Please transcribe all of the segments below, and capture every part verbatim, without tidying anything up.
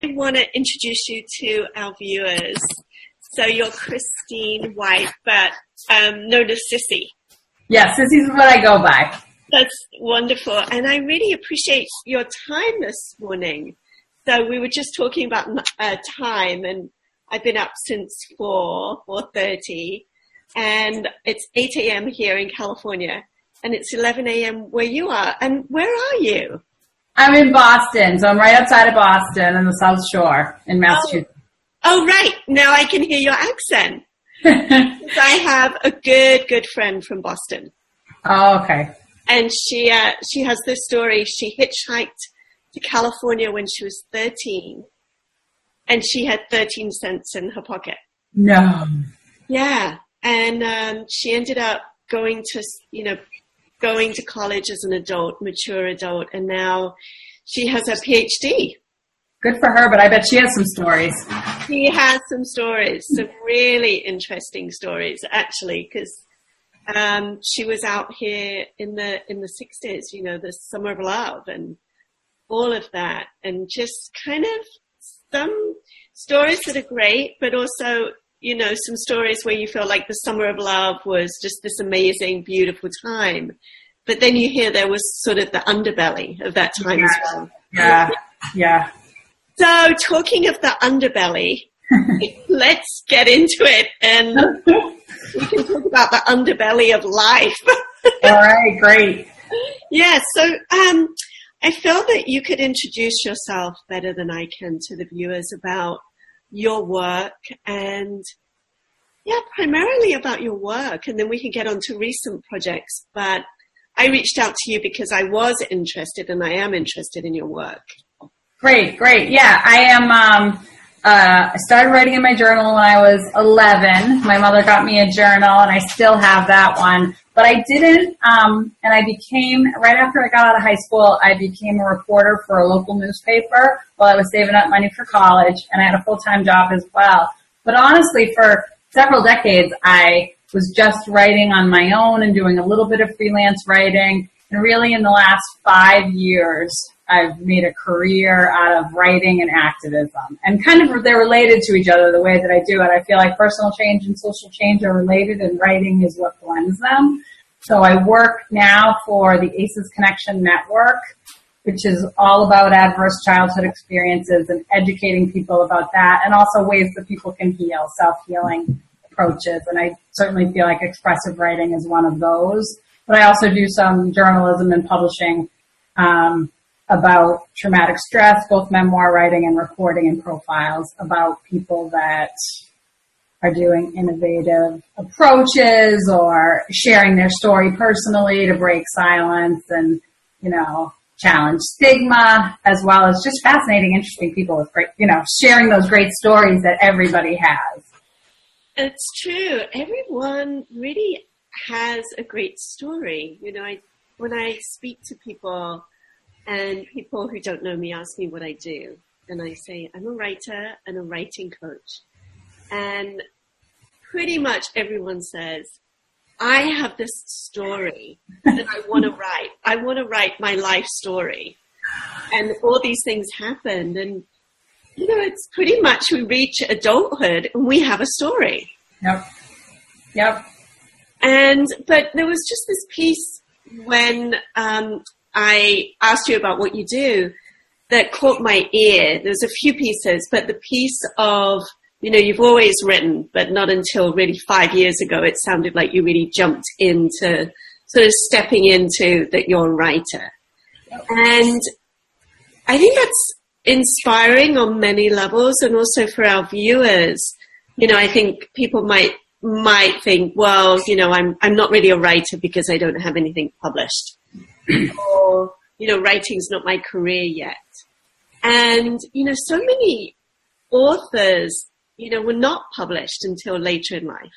I want to introduce you to our viewers. So you're Christine White, but um, known as Sissy. Yeah, Sissy's what I go by. That's wonderful. And I really appreciate your time this morning. So we were just talking about uh, time, and I've been up since four, four thirty, and it's eight a.m. here in California, and it's eleven a.m. where you are. And where are you? I'm in Boston, so I'm right outside of Boston on the South Shore in Massachusetts. Oh, oh right. Now I can hear your accent. I have a good, good friend from Boston. Oh, okay. And she uh, she has this story. She hitchhiked to California when she was thirteen, and she had thirteen cents in her pocket. No. Yeah, and um, she ended up going to, you know, going to college as an adult, mature adult, and now she has a P H D. Good for her, but I bet she has some stories. She has some stories, some really interesting stories, actually, because um, she was out here in the in the sixties, you know, the Summer of Love and all of that, and just kind of some stories that are great, but also, you know, some stories where you feel like the Summer of Love was just this amazing, beautiful time. But then you hear there was sort of the underbelly of that time yeah. as well. Yeah, yeah. So talking of the underbelly, let's get into it, and we can talk about the underbelly of life. All right, great. Yeah, so um, I feel that you could introduce yourself better than I can to the viewers about your work and, yeah, primarily about your work, and then we can get on to recent projects. But I reached out to you because I was interested, and I am interested in your work. Great, great. Yeah, I am, um, uh, I started writing in my journal when I was eleven. My mother got me a journal, and I still have that one. But I didn't, um, and I became, right after I got out of high school, I became a reporter for a local newspaper while I was saving up money for college, and I had a full-time job as well. But honestly, for several decades, I was just writing on my own and doing a little bit of freelance writing. And really in the last five years, I've made a career out of writing and activism. And kind of they're related to each other the way that I do it. I feel like personal change and social change are related, and writing is what blends them. So I work now for the ACEs Connection Network, which is all about adverse childhood experiences and educating people about that, and also ways that people can heal, self-healing approaches. And I certainly feel like expressive writing is one of those. But I also do some journalism and publishing um, about traumatic stress, both memoir writing and reporting and profiles about people that are doing innovative approaches or sharing their story personally to break silence and, you know, challenge stigma, as well as just fascinating, interesting people with great, you know, sharing those great stories that everybody has. It's true. Everyone really has a great story. You know, I, when I speak to people, and people who don't know me ask me what I do, and I say I'm a writer and a writing coach. And pretty much everyone says, I have this story that I want to write. I want to write my life story. And all these things happened. And, you know, it's pretty much we reach adulthood and we have a story. Yep. Yep. And, but there was just this piece when um, I asked you about what you do that caught my ear. There's a few pieces, but the piece of, you know, you've always written, but not until really five years ago, it sounded like you really jumped into sort of stepping into that you're a writer. And I think that's inspiring on many levels, and also for our viewers. You know, I think people might might think, well, you know, I'm I'm not really a writer because I don't have anything published. Or, you know, writing's not my career yet. And, you know, so many authors, you know, were not published until later in life.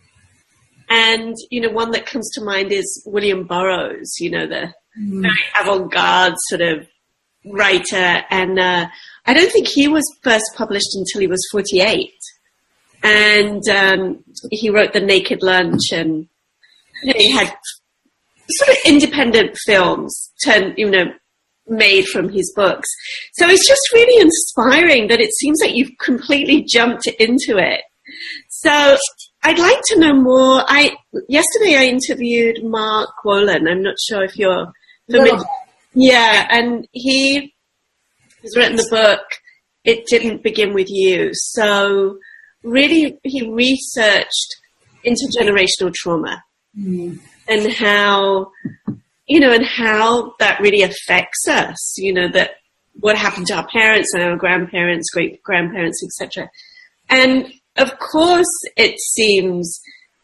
And, you know, one that comes to mind is William Burroughs, you know, the mm. very avant-garde sort of writer. And uh, I don't think he was first published until he was forty-eight. And um, he wrote The Naked Lunch, and, you know, he had sort of independent films, turn, you know, made from his books. So it's just really inspiring that it seems like you've completely jumped into it. So I'd like to know more. I yesterday I interviewed Mark Wolin. I'm not sure if you're familiar. Little. Yeah, and he has written the book, It Didn't Begin With You. So really he researched intergenerational trauma mm. and how, you know, and how that really affects us, you know, that what happened to our parents and our grandparents, great-grandparents, et cetera. And, of course, it seems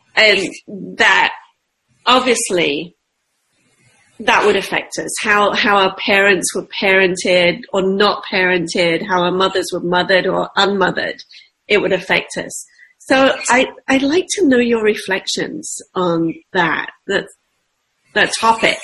um, that, obviously, that would affect us, how, how our parents were parented or not parented, how our mothers were mothered or unmothered, it would affect us. So I, I'd like to know your reflections on that, that, that topic.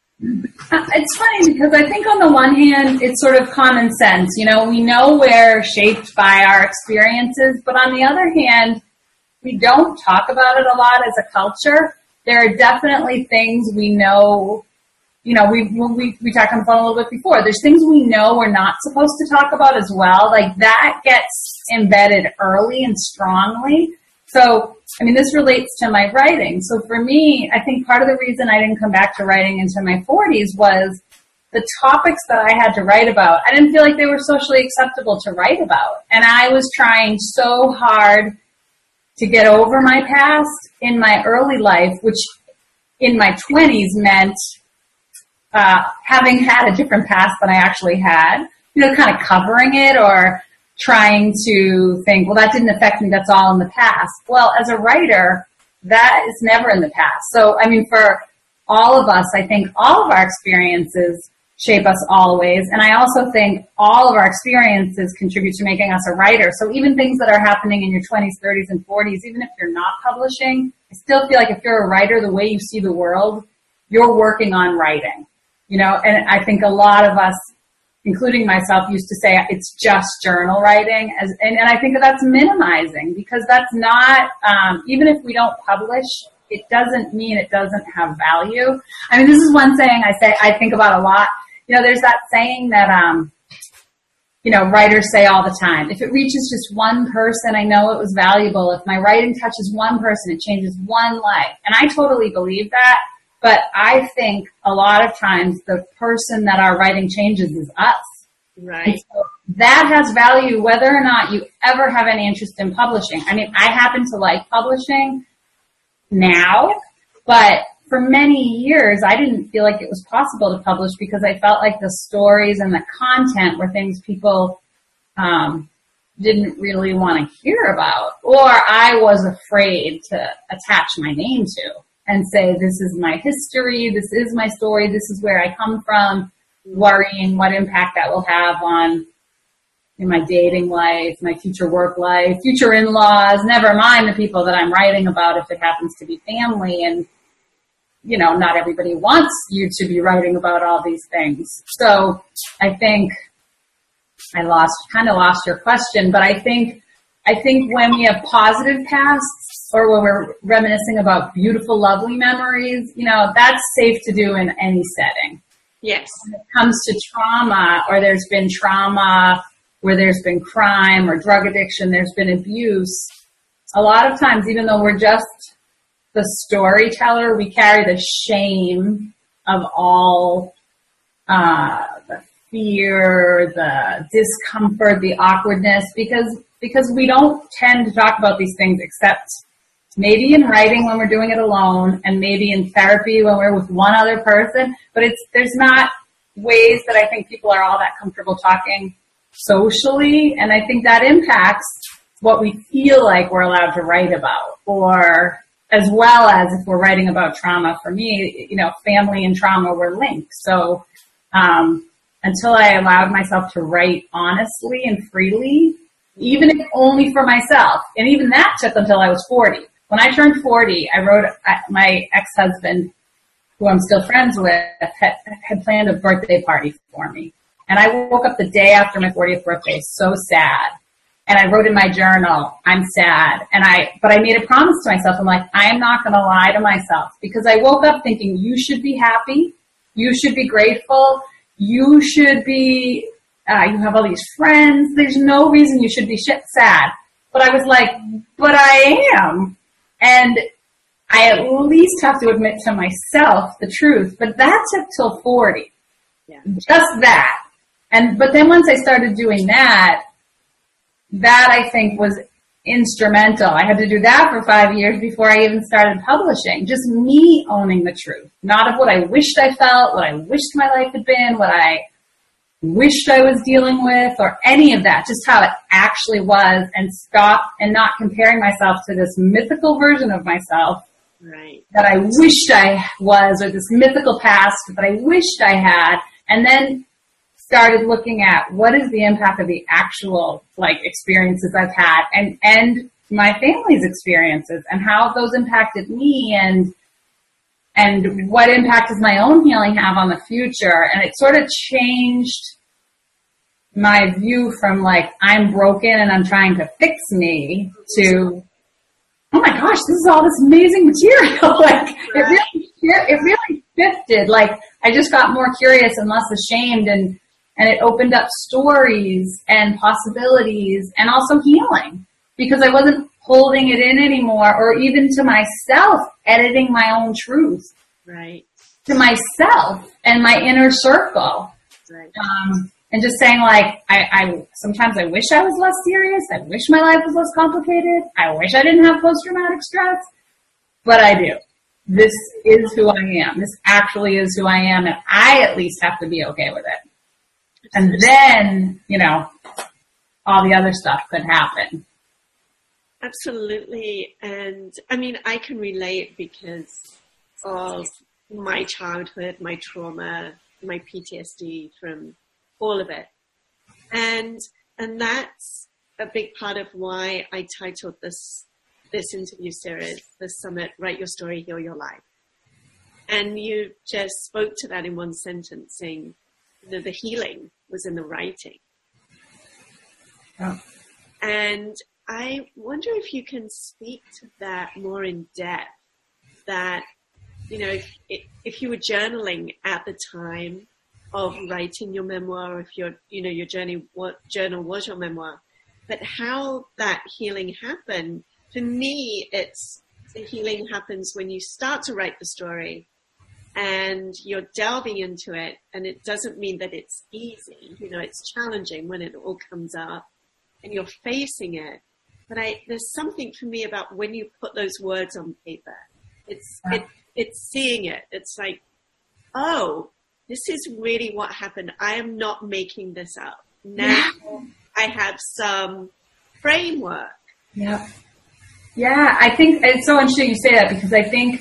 It's funny because I think on the one hand, it's sort of common sense. You know, we know we're shaped by our experiences, but on the other hand, we don't talk about it a lot as a culture. There are definitely things we know, you know, we, we, we talked on the phone a little bit before. There's things we know we're not supposed to talk about as well. Like that gets embedded early and strongly. So, I mean, this relates to my writing. So for me, I think part of the reason I didn't come back to writing into my forties was the topics that I had to write about. I didn't feel like they were socially acceptable to write about. And I was trying so hard to get over my past in my early life, which in my twenties meant uh, having had a different past than I actually had, you know, kind of covering it or trying to think, well, that didn't affect me, that's all in the past. Well, as a writer, that is never in the past. So, I mean, for all of us, I think all of our experiences shape us always. And I also think all of our experiences contribute to making us a writer. So even things that are happening in your twenties, thirties, and forties, even if you're not publishing, I still feel like if you're a writer, the way you see the world, you're working on writing. You know, and I think a lot of us, including myself, used to say it's just journal writing. As, and, and I think that that's minimizing because that's not, um, even if we don't publish, it doesn't mean it doesn't have value. I mean, this is one saying I say, I think about a lot. You know, there's that saying that, um, you know, writers say all the time, if it reaches just one person, I know it was valuable. If my writing touches one person, it changes one life. And I totally believe that. But I think a lot of times the person that our writing changes is us. Right. So that has value whether or not you ever have any interest in publishing. I mean, I happen to like publishing now, but for many years I didn't feel like it was possible to publish because I felt like the stories and the content were things people um, didn't really want to hear about, or I was afraid to attach my name to and say, this is my history, this is my story, this is where I come from, worrying what impact that will have on in my dating life, my future work life, future in-laws, never mind the people that I'm writing about if it happens to be family. And, you know, not everybody wants you to be writing about all these things. So I think I lost, kind of lost your question, but I think, I think when we have positive pasts or when we're reminiscing about beautiful, lovely memories, you know, that's safe to do in any setting. Yes. When it comes to trauma, or there's been trauma where there's been crime or drug addiction, there's been abuse, a lot of times, even though we're just the storyteller, we carry the shame of all uh, the fear, the discomfort, the awkwardness, because because we don't tend to talk about these things except maybe in writing when we're doing it alone and maybe in therapy when we're with one other person. But it's there's not ways that I think people are all that comfortable talking socially. And I think that impacts what we feel like we're allowed to write about, or as well as if we're writing about trauma. For me, you know, family and trauma were linked. So um, until I allowed myself to write honestly and freely, even if only for myself, and even that took until I was forty. When I turned forty, I wrote, my ex-husband, who I'm still friends with, had, had planned a birthday party for me. And I woke up the day after my fortieth birthday so sad. And I wrote in my journal, I'm sad. And I, but I made a promise to myself. I'm like, I am not going to lie to myself, because I woke up thinking, you should be happy. You should be grateful. you should be, uh, you have all these friends. There's no reason you should be shit sad. But I was like, but I am. And I at least have to admit to myself the truth. But that took till forty. Yeah. Just that. And, but then once I started doing that, that I think was instrumental. I had to do that for five years before I even started publishing. Just me owning the truth. Not of what I wished I felt, what I wished my life had been, what I wished I was dealing with, or any of that. Just how it actually was, and stop and not comparing myself to this mythical version of myself. Right. That I wished I was, or this mythical past that I wished I had, and then started looking at what is the impact of the actual like experiences I've had, and and my family's experiences, and how those impacted me, and and what impact does my own healing have on the future. And it sort of changed my view from like I'm broken and I'm trying to fix me to, oh my gosh, this is all this amazing material. Like it really it really shifted. Like I just got more curious and less ashamed, and And it opened up stories and possibilities and also healing, because I wasn't holding it in anymore, or even to myself, editing my own truth. Right. To myself and my inner circle. Right. Um, and just saying like, I, I, sometimes I wish I was less serious. I wish my life was less complicated. I wish I didn't have post-traumatic stress, but I do. This is who I am. This actually is who I am. And I at least have to be okay with it. And then, you know, all the other stuff could happen. Absolutely. And I mean, I can relate because of my childhood, my trauma, my P T S D from all of it. And, and that's a big part of why I titled this, this interview series, The Summit, Write Your Story, Heal Your Life. And you just spoke to that in one sentence, saying, you know, the healing was in the writing. Oh. And I wonder if you can speak to that more in depth, that, you know, if, if you were journaling at the time of writing your memoir, or if your, you know, your journey, what journal was your memoir, but how that healing happened. For me, it's the healing happens when you start to write the story and you're delving into it, and it doesn't mean that it's easy. You know, it's challenging when it all comes up and you're facing it. But I, there's something for me about when you put those words on paper. It's, it, it's seeing it. It's like, oh, this is really what happened. I am not making this up. Now I have some framework. Yeah. Yeah, I think it's so interesting you say that, because I think,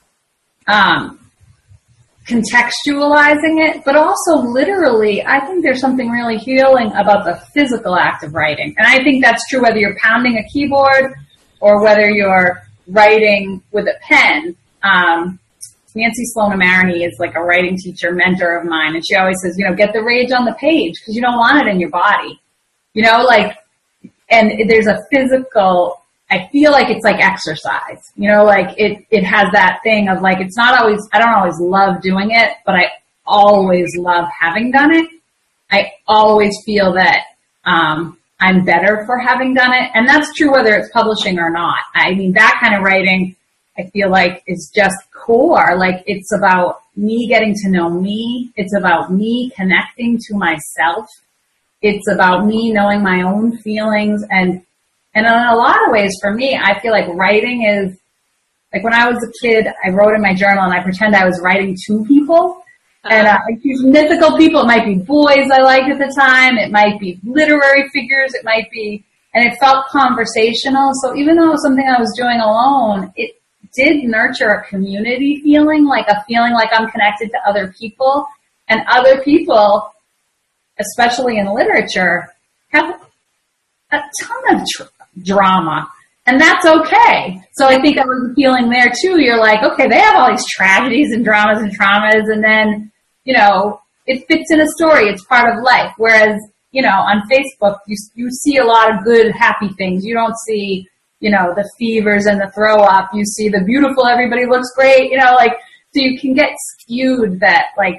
um, contextualizing it, but also literally, I think there's something really healing about the physical act of writing. And I think that's true whether you're pounding a keyboard or whether you're writing with a pen. Um, Nancy Sloan Amarany is like a writing teacher, mentor of mine, and she always says, you know, get the rage on the page, because you don't want it in your body. You know, like, and there's a physical, I feel like it's like exercise, you know, like it, it has that thing of like, it's not always, I don't always love doing it, but I always love having done it. I always feel that, um, I'm better for having done it. And that's true whether it's publishing or not. I mean, that kind of writing, I feel like is just core. Like it's about me getting to know me. It's about me connecting to myself. It's about me knowing my own feelings. And And in a lot of ways, for me, I feel like writing is, like when I was a kid, I wrote in my journal and I pretend I was writing to people. And uh, like these mythical people, it might be boys I liked at the time, it might be literary figures, it might be, and it felt conversational. So even though it was something I was doing alone, it did nurture a community feeling, like a feeling like I'm connected to other people. And other people, especially in literature, have a ton of tr- drama, and that's okay. So I think I was feeling there too. You're like, okay, they have all these tragedies and dramas and traumas, and then, you know, it fits in a story. It's part of life. Whereas, you know, on Facebook, you you see a lot of good, happy things. You don't see, you know, the fevers and the throw up. You see the beautiful, everybody looks great, you know, like, so you can get skewed that, like,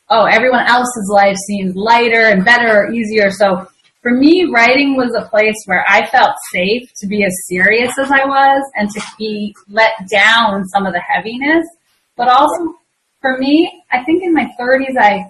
oh, everyone else's life seems lighter and better or easier. So for me, writing was a place where I felt safe to be as serious as I was and to be let down some of the heaviness. But also for me, I think in my thirties, I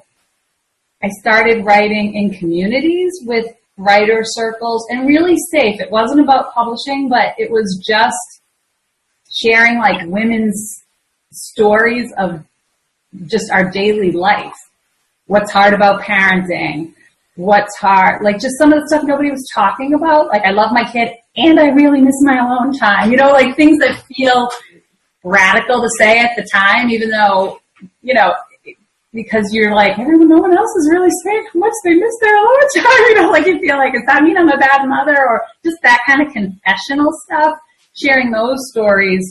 I started writing in communities with writer circles and really safe. It wasn't about publishing, but it was just sharing like women's stories of just our daily life. What's hard about parenting? What's hard? Like just some of the stuff nobody was talking about. Like I love my kid and I really miss my alone time. You know, like things that feel radical to say at the time, even though, you know, because you're like, everyone, no one else is really saying how much they miss their alone time. You know, like you feel like, does that mean I'm a bad mother? Or just that kind of confessional stuff, sharing those stories.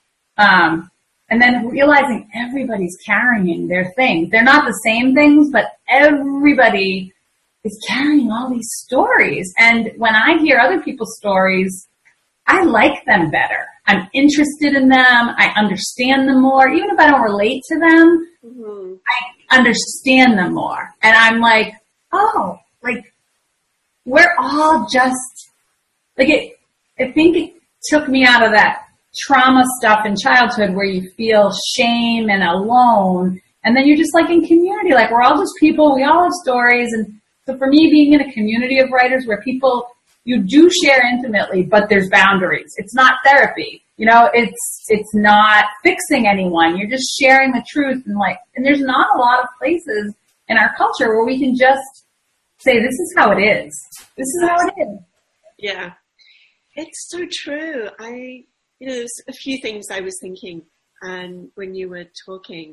Um, and then realizing everybody's carrying their things. They're not the same things, but everybody is carrying all these stories. And when I hear other people's stories, I like them better. I'm interested in them. I understand them more. Even if I don't relate to them, mm-hmm. I understand them more. And I'm like, oh, like, we're all just, like, it, I think it took me out of that trauma stuff in childhood where you feel shame and alone. And then you're just like in community. Like, we're all just people. We all have stories. And so for me, being in a community of writers where people, you do share intimately, but there's boundaries. It's not therapy. You know, it's, it's not fixing anyone. You're just sharing the truth. And like, and there's not a lot of places in our culture where we can just say, this is how it is. This is how it is. Yeah. It's so true. I, you know, there's a few things I was thinking, and when you were talking,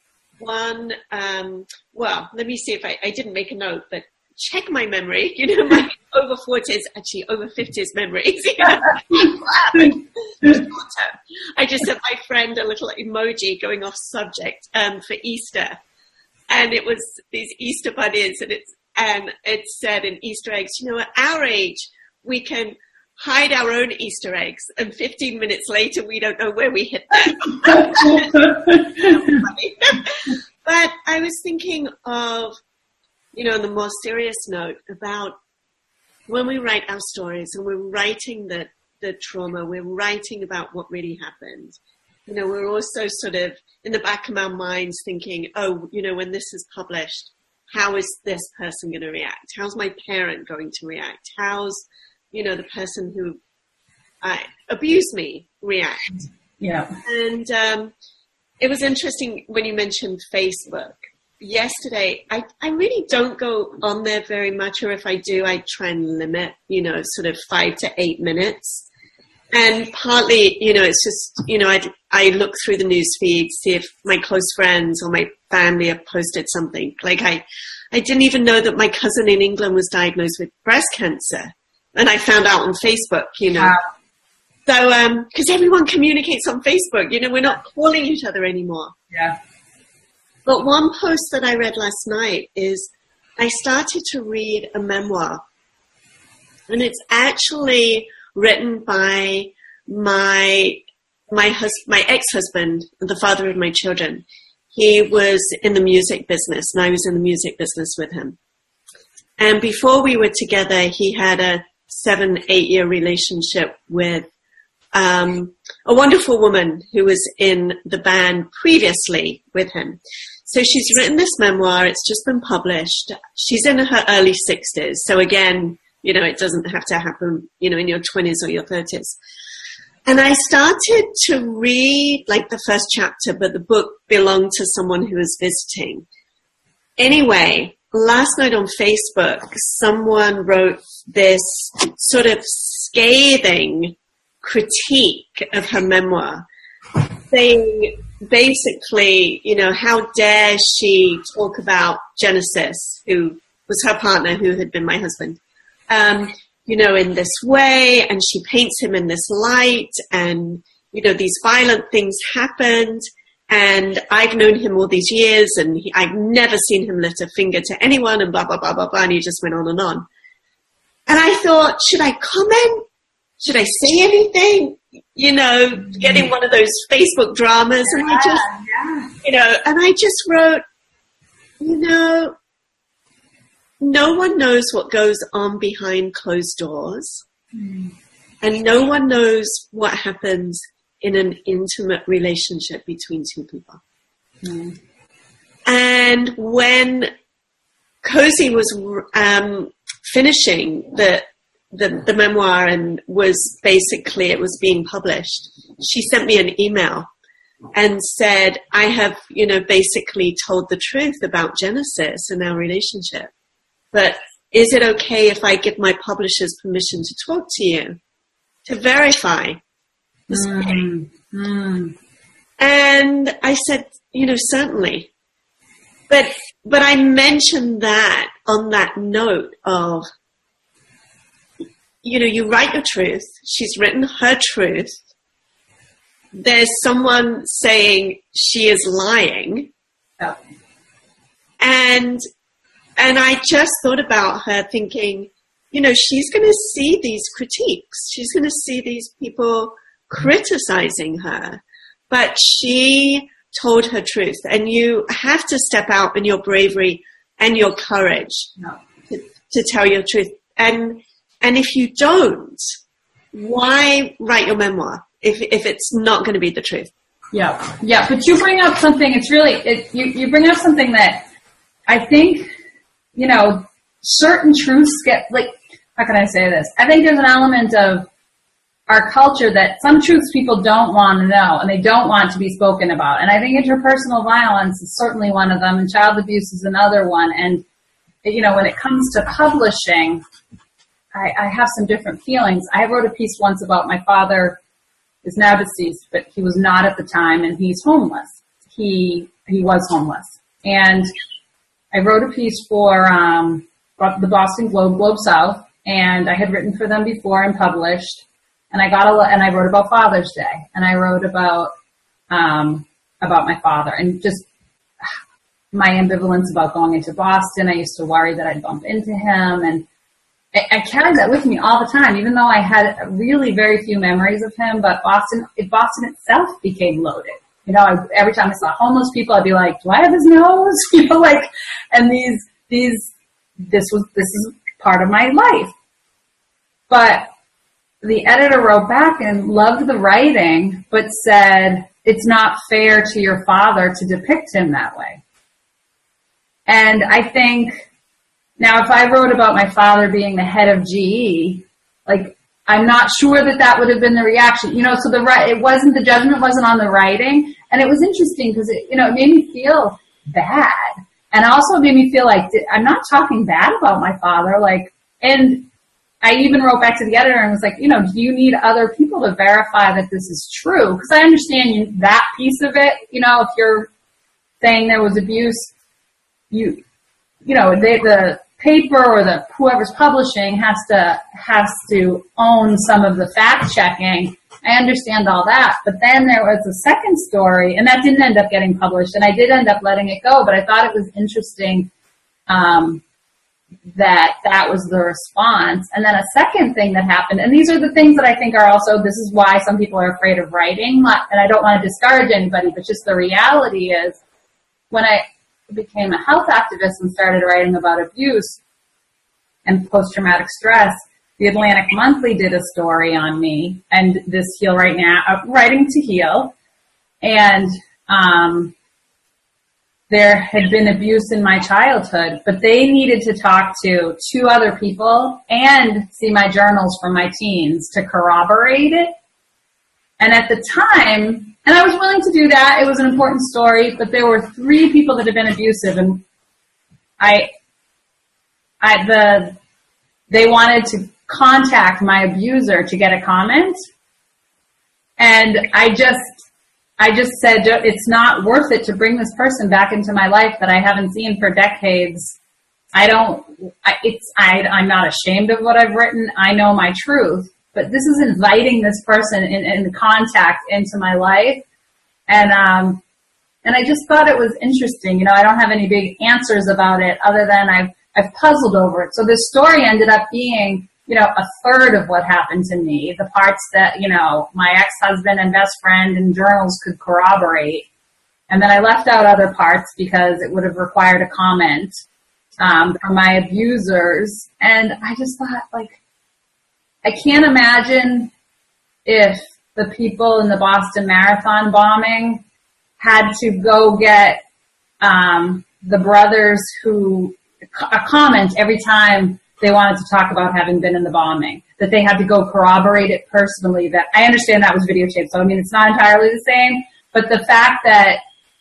one, um, well, let me see if I, I didn't make a note, but check my memory, you know, my over forties, actually over fifties memories. You know? I just sent my friend a little emoji going off subject um, for Easter. And it was these Easter bunnies, and it's, and it said in Easter eggs, you know, at our age, we can hide our own Easter eggs, and fifteen minutes later, we don't know where we hit them. But I was thinking of, you know, on the more serious note about when we write our stories and we're writing the, the trauma, we're writing about what really happened. You know, we're also sort of in the back of our minds thinking, oh, you know, when this is published, how is this person going to react? How's my parent going to react? How's, you know, the person who uh, abused me react? Yeah. And um, it was interesting when you mentioned Facebook. Yesterday, I, I really don't go on there very much, or if I do, I try and limit, you know, sort of five to eight minutes. And partly, you know, it's just, you know, I I look through the news feed, see if my close friends or my family have posted something. Like I, I didn't even know that my cousin in England was diagnosed with breast cancer. And I found out on Facebook, you know. Wow. So, um, cause everyone communicates on Facebook, you know, we're not calling each other anymore. Yeah. But one post that I read last night is I started to read a memoir, and it's actually written by my my hus- my ex-husband, the father of my children. He was in the music business, and I was in the music business with him. And before we were together, he had a seven, eight-year relationship with um, a wonderful woman who was in the band previously with him. So she's written this memoir. It's just been published. She's in her early sixties. So again, you know, it doesn't have to happen, you know, in your twenties or your thirties. And I started to read like the first chapter, but the book belonged to someone who was visiting. Anyway, last night on Facebook, someone wrote this sort of scathing critique of her memoir, saying basically, you know, how dare she talk about Genesis, who was her partner, who had been my husband, um, you know, in this way, and she paints him in this light, and, you know, these violent things happened, and I've known him all these years, and he, I've never seen him lift a finger to anyone, and blah, blah, blah, blah, blah, and he just went on and on. And I thought, should I comment? Should I say anything? You know, getting one of those Facebook dramas. And I just, you know, and I just wrote, You know, no one knows what goes on behind closed doors. Mm. And no one knows what happens in an intimate relationship between two people. Mm. And when Cozy was um, finishing the, the the memoir and was basically, it was being published, she sent me an email and said, I have, you know, basically told the truth about Genesis and our relationship. But is it okay if I give my publishers permission to talk to you, to verify the story? Mm, mm. And I said, you know, certainly. But but I mentioned that on that note of, you know, you write your truth. She's written her truth. There's someone saying she is lying. Oh. And and I just thought about her thinking, you know, she's going to see these critiques. She's going to see these people criticizing her. But she told her truth. And you have to step out in your bravery and your courage no. to, to tell your truth. And and if you don't, why write your memoir if if it's not going to be the truth? Yeah, yeah. But you bring up something, it's really, it, you, you bring up something that I think, you know, certain truths get, like, how can I say this? I think there's an element of our culture that some truths people don't want to know and they don't want to be spoken about. And I think interpersonal violence is certainly one of them, and child abuse is another one. And, you know, when it comes to publishing, I, I have some different feelings. I wrote a piece once about my father is now deceased, but he was not at the time, and he's homeless. He he was homeless. And I wrote a piece for um, the Boston Globe, Globe South, and I had written for them before and published. And I got a, and I wrote about Father's Day, and I wrote about um, about my father, and just my ambivalence about going into Boston. I used to worry that I'd bump into him, and I, I carried that with me all the time, even though I had really very few memories of him. But Boston, Boston itself became loaded. You know, I, every time I saw homeless people, I'd be like, "Do I have his nose?" You know, like, and these these this was this is part of my life, but the editor wrote back and loved the writing, but said, it's not fair to your father to depict him that way. And I think, now if I wrote about my father being the head of G E, like, I'm not sure that that would have been the reaction. You know, so the it wasn't, the judgment wasn't on the writing. And it was interesting because it, you know, it made me feel bad. And also it made me feel like, I'm not talking bad about my father. Like, and I even wrote back to the editor and was like, you know, do you need other people to verify that this is true? Because I understand you, that piece of it. You know, if you're saying there was abuse, you, you know, they, the paper or the whoever's publishing has to has to own some of the fact checking. I understand all that, but then there was a second story, and that didn't end up getting published, and I did end up letting it go. But I thought it was interesting. Um, that that was the response. And then a second thing that happened, and these are the things that I think are also, this is why some people are afraid of writing, and I don't want to discourage anybody, but just the reality is, when I became a health activist and started writing about abuse and post-traumatic stress, the Atlantic Monthly did a story on me, and this Heal Right Now, uh, Writing to Heal, and um there had been abuse in my childhood, but they needed to talk to two other people and see my journals from my teens to corroborate it. And at the time, and I was willing to do that, it was an important story, but there were three people that had been abusive, and I, I, the, they wanted to contact my abuser to get a comment. And I just, I just said, it's not worth it to bring this person back into my life that I haven't seen for decades. I don't, I, it's, I, I'm not ashamed of what I've written. I know my truth, but this is inviting this person in, in contact into my life. And, um, and I just thought it was interesting. You know, I don't have any big answers about it other than I've, I've puzzled over it. So this story ended up being, you know, a third of what happened to me, the parts that, you know, my ex-husband and best friend and journals could corroborate. And then I left out other parts because it would have required a comment um, from my abusers. And I just thought, like, I can't imagine if the people in the Boston Marathon bombing had to go get um, the brothers who a comment every time they wanted to talk about having been in the bombing, that they had to go corroborate it personally. That I understand that was videotaped, so I mean it's not entirely the same, but the fact that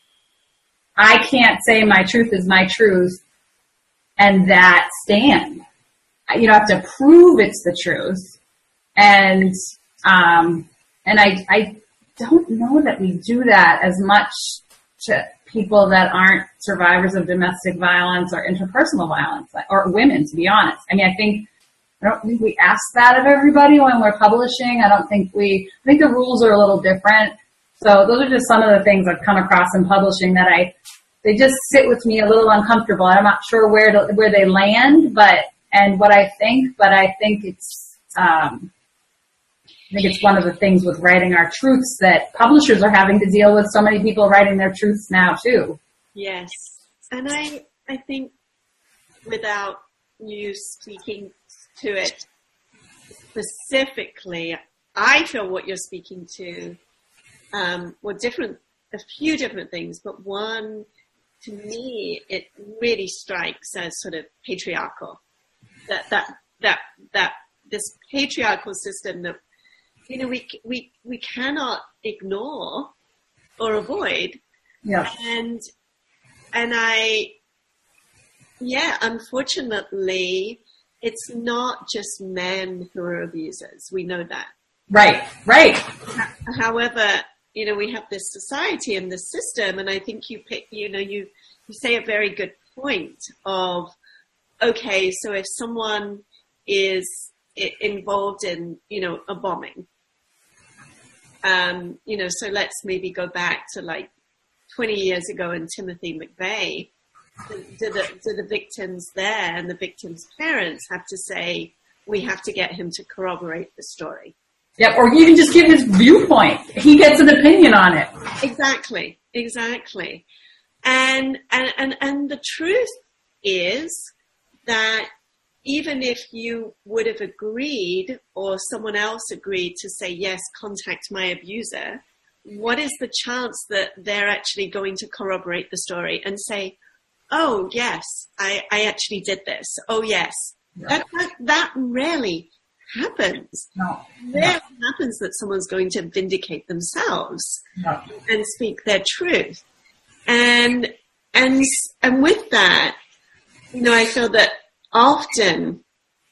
I can't say my truth is my truth and that stand. You know, I have to prove it's the truth. And um, and I I don't know that we do that as much to people that aren't survivors of domestic violence or interpersonal violence, or women, to be honest. I mean, I think, I don't think we ask that of everybody when we're publishing. I don't think we, I think the rules are a little different. So those are just some of the things I've come across in publishing that I, they just sit with me a little uncomfortable. I'm not sure where to, where they land, but, and what I think, but I think it's, um, I think it's one of the things with writing our truths that publishers are having to deal with so many people writing their truths now too. Yes. And I, I think without you speaking to it specifically, I feel what you're speaking to, um, were different, a few different things, but one, to me, it really strikes as sort of patriarchal. That, that, that, that, this patriarchal system that, you know, we, we, we cannot ignore or avoid. Yeah. And, and I, yeah, unfortunately, it's not just men who are abusers. We know that. Right, right. However, you know, we have this society and this system, and I think you pick, you know, you, you say a very good point of, okay, so if someone is involved in, you know, a bombing, Um, you know, so let's maybe go back to like twenty years ago in Timothy McVeigh. Do the, do the victims there and the victims' parents have to say, we have to get him to corroborate the story? Yeah, or even just give his viewpoint. He gets an opinion on it. Exactly, exactly. And, and, and, and the truth is that even if you would have agreed or someone else agreed to say, yes, contact my abuser, what is the chance that they're actually going to corroborate the story and say, oh, yes, I, I actually did this. Oh, yes. Right. That, that, that rarely happens. No. It rarely no. happens that someone's going to vindicate themselves no. and speak their truth. And, and, and with that, you know, I feel that often,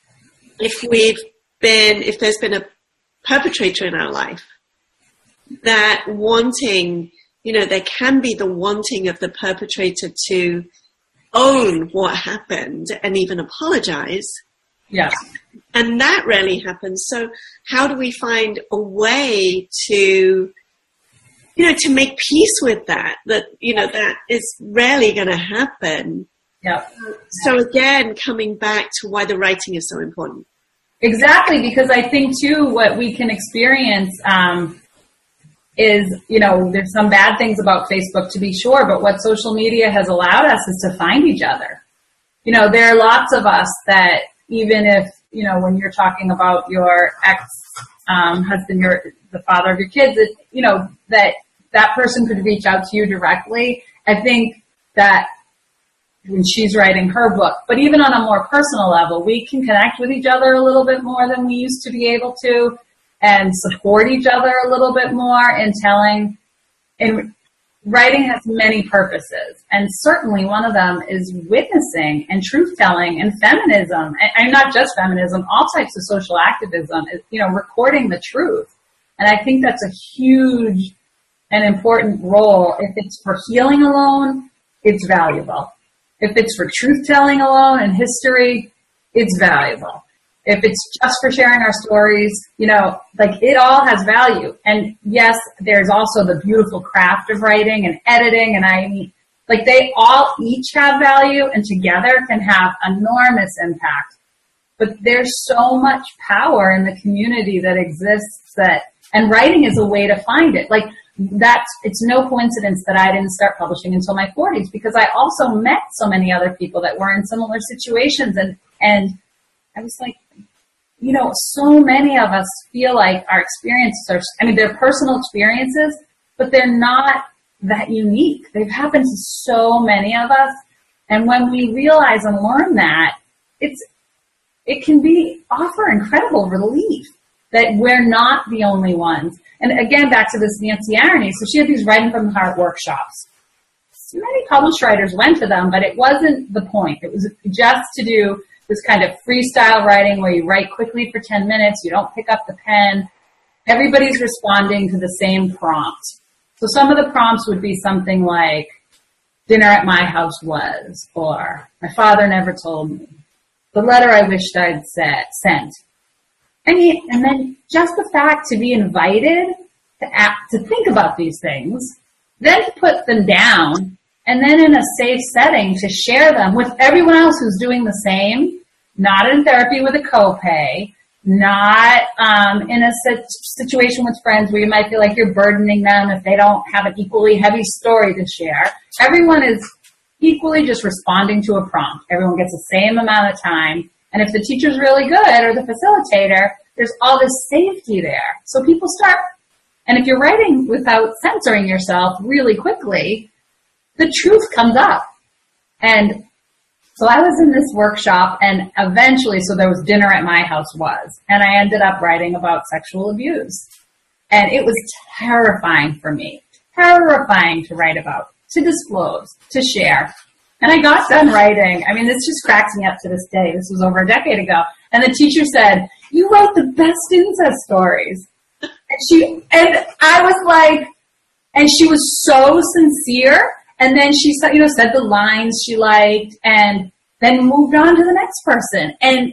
if we've been, if there's been a perpetrator in our life, that wanting, you know, there can be the wanting of the perpetrator to own what happened and even apologize. Yes. And that rarely happens. So how do we find a way to, you know, to make peace with that, that, you know, that is rarely going to happen. Yep. So again, coming back to why the writing is so important. Exactly, because I think too, what we can experience um, is, you know, there's some bad things about Facebook to be sure, but what social media has allowed us is to find each other. You know, there are lots of us that even if, you know, when you're talking about your ex um, husband, your the father of your kids, that, you know, that that person could reach out to you directly. I think that when she's writing her book, but even on a more personal level, we can connect with each other a little bit more than we used to be able to, and support each other a little bit more in telling. And writing has many purposes, and certainly one of them is witnessing and truth-telling and feminism, and not just feminism, all types of social activism, you know, recording the truth. And I think that's a huge and important role. If it's for healing alone, it's valuable. If it's for truth-telling alone and history, it's valuable. If it's just for sharing our stories, you know, like it all has value. And yes, there's also the beautiful craft of writing and editing. And I mean, like they all each have value and together can have enormous impact. But there's so much power in the community that exists that, and writing is a way to find it. Like that's, it's no coincidence that I didn't start publishing until my forties, because I also met so many other people that were in similar situations. And, and I was like, you know, so many of us feel like our experiences are, I mean, they're personal experiences, but they're not that unique. They've happened to so many of us. And when we realize and learn that, it's, it can be, offer incredible relief that we're not the only ones. And again, back to this Nancy Arney. So she had these writing from the heart workshops. Many published writers went to them, but it wasn't the point. It was just to do this kind of freestyle writing where you write quickly for ten minutes, you don't pick up the pen. Everybody's responding to the same prompt. So some of the prompts would be something like, dinner at my house was, or my father never told me, the letter I wished I'd set, sent. I mean, and then just the fact to be invited to act, to think about these things, then to put them down, and then in a safe setting to share them with everyone else who's doing the same, not in therapy with a copay, not um, in a situation with friends where you might feel like you're burdening them if they don't have an equally heavy story to share. Everyone is equally just responding to a prompt. Everyone gets the same amount of time. And if the teacher's really good or the facilitator, there's all this safety there. So people start, and if you're writing without censoring yourself really quickly, the truth comes up. And so I was in this workshop, and eventually, so there was dinner at my house was, and I ended up writing about sexual abuse. And it was terrifying for me, terrifying to write about, to disclose, to share. And I got done writing. I mean, this just cracks me up to this day. This was over a decade ago. And the teacher said, you write the best incest stories. And she, and I was like, and she was so sincere. And then she said, you know, said the lines she liked and then moved on to the next person. And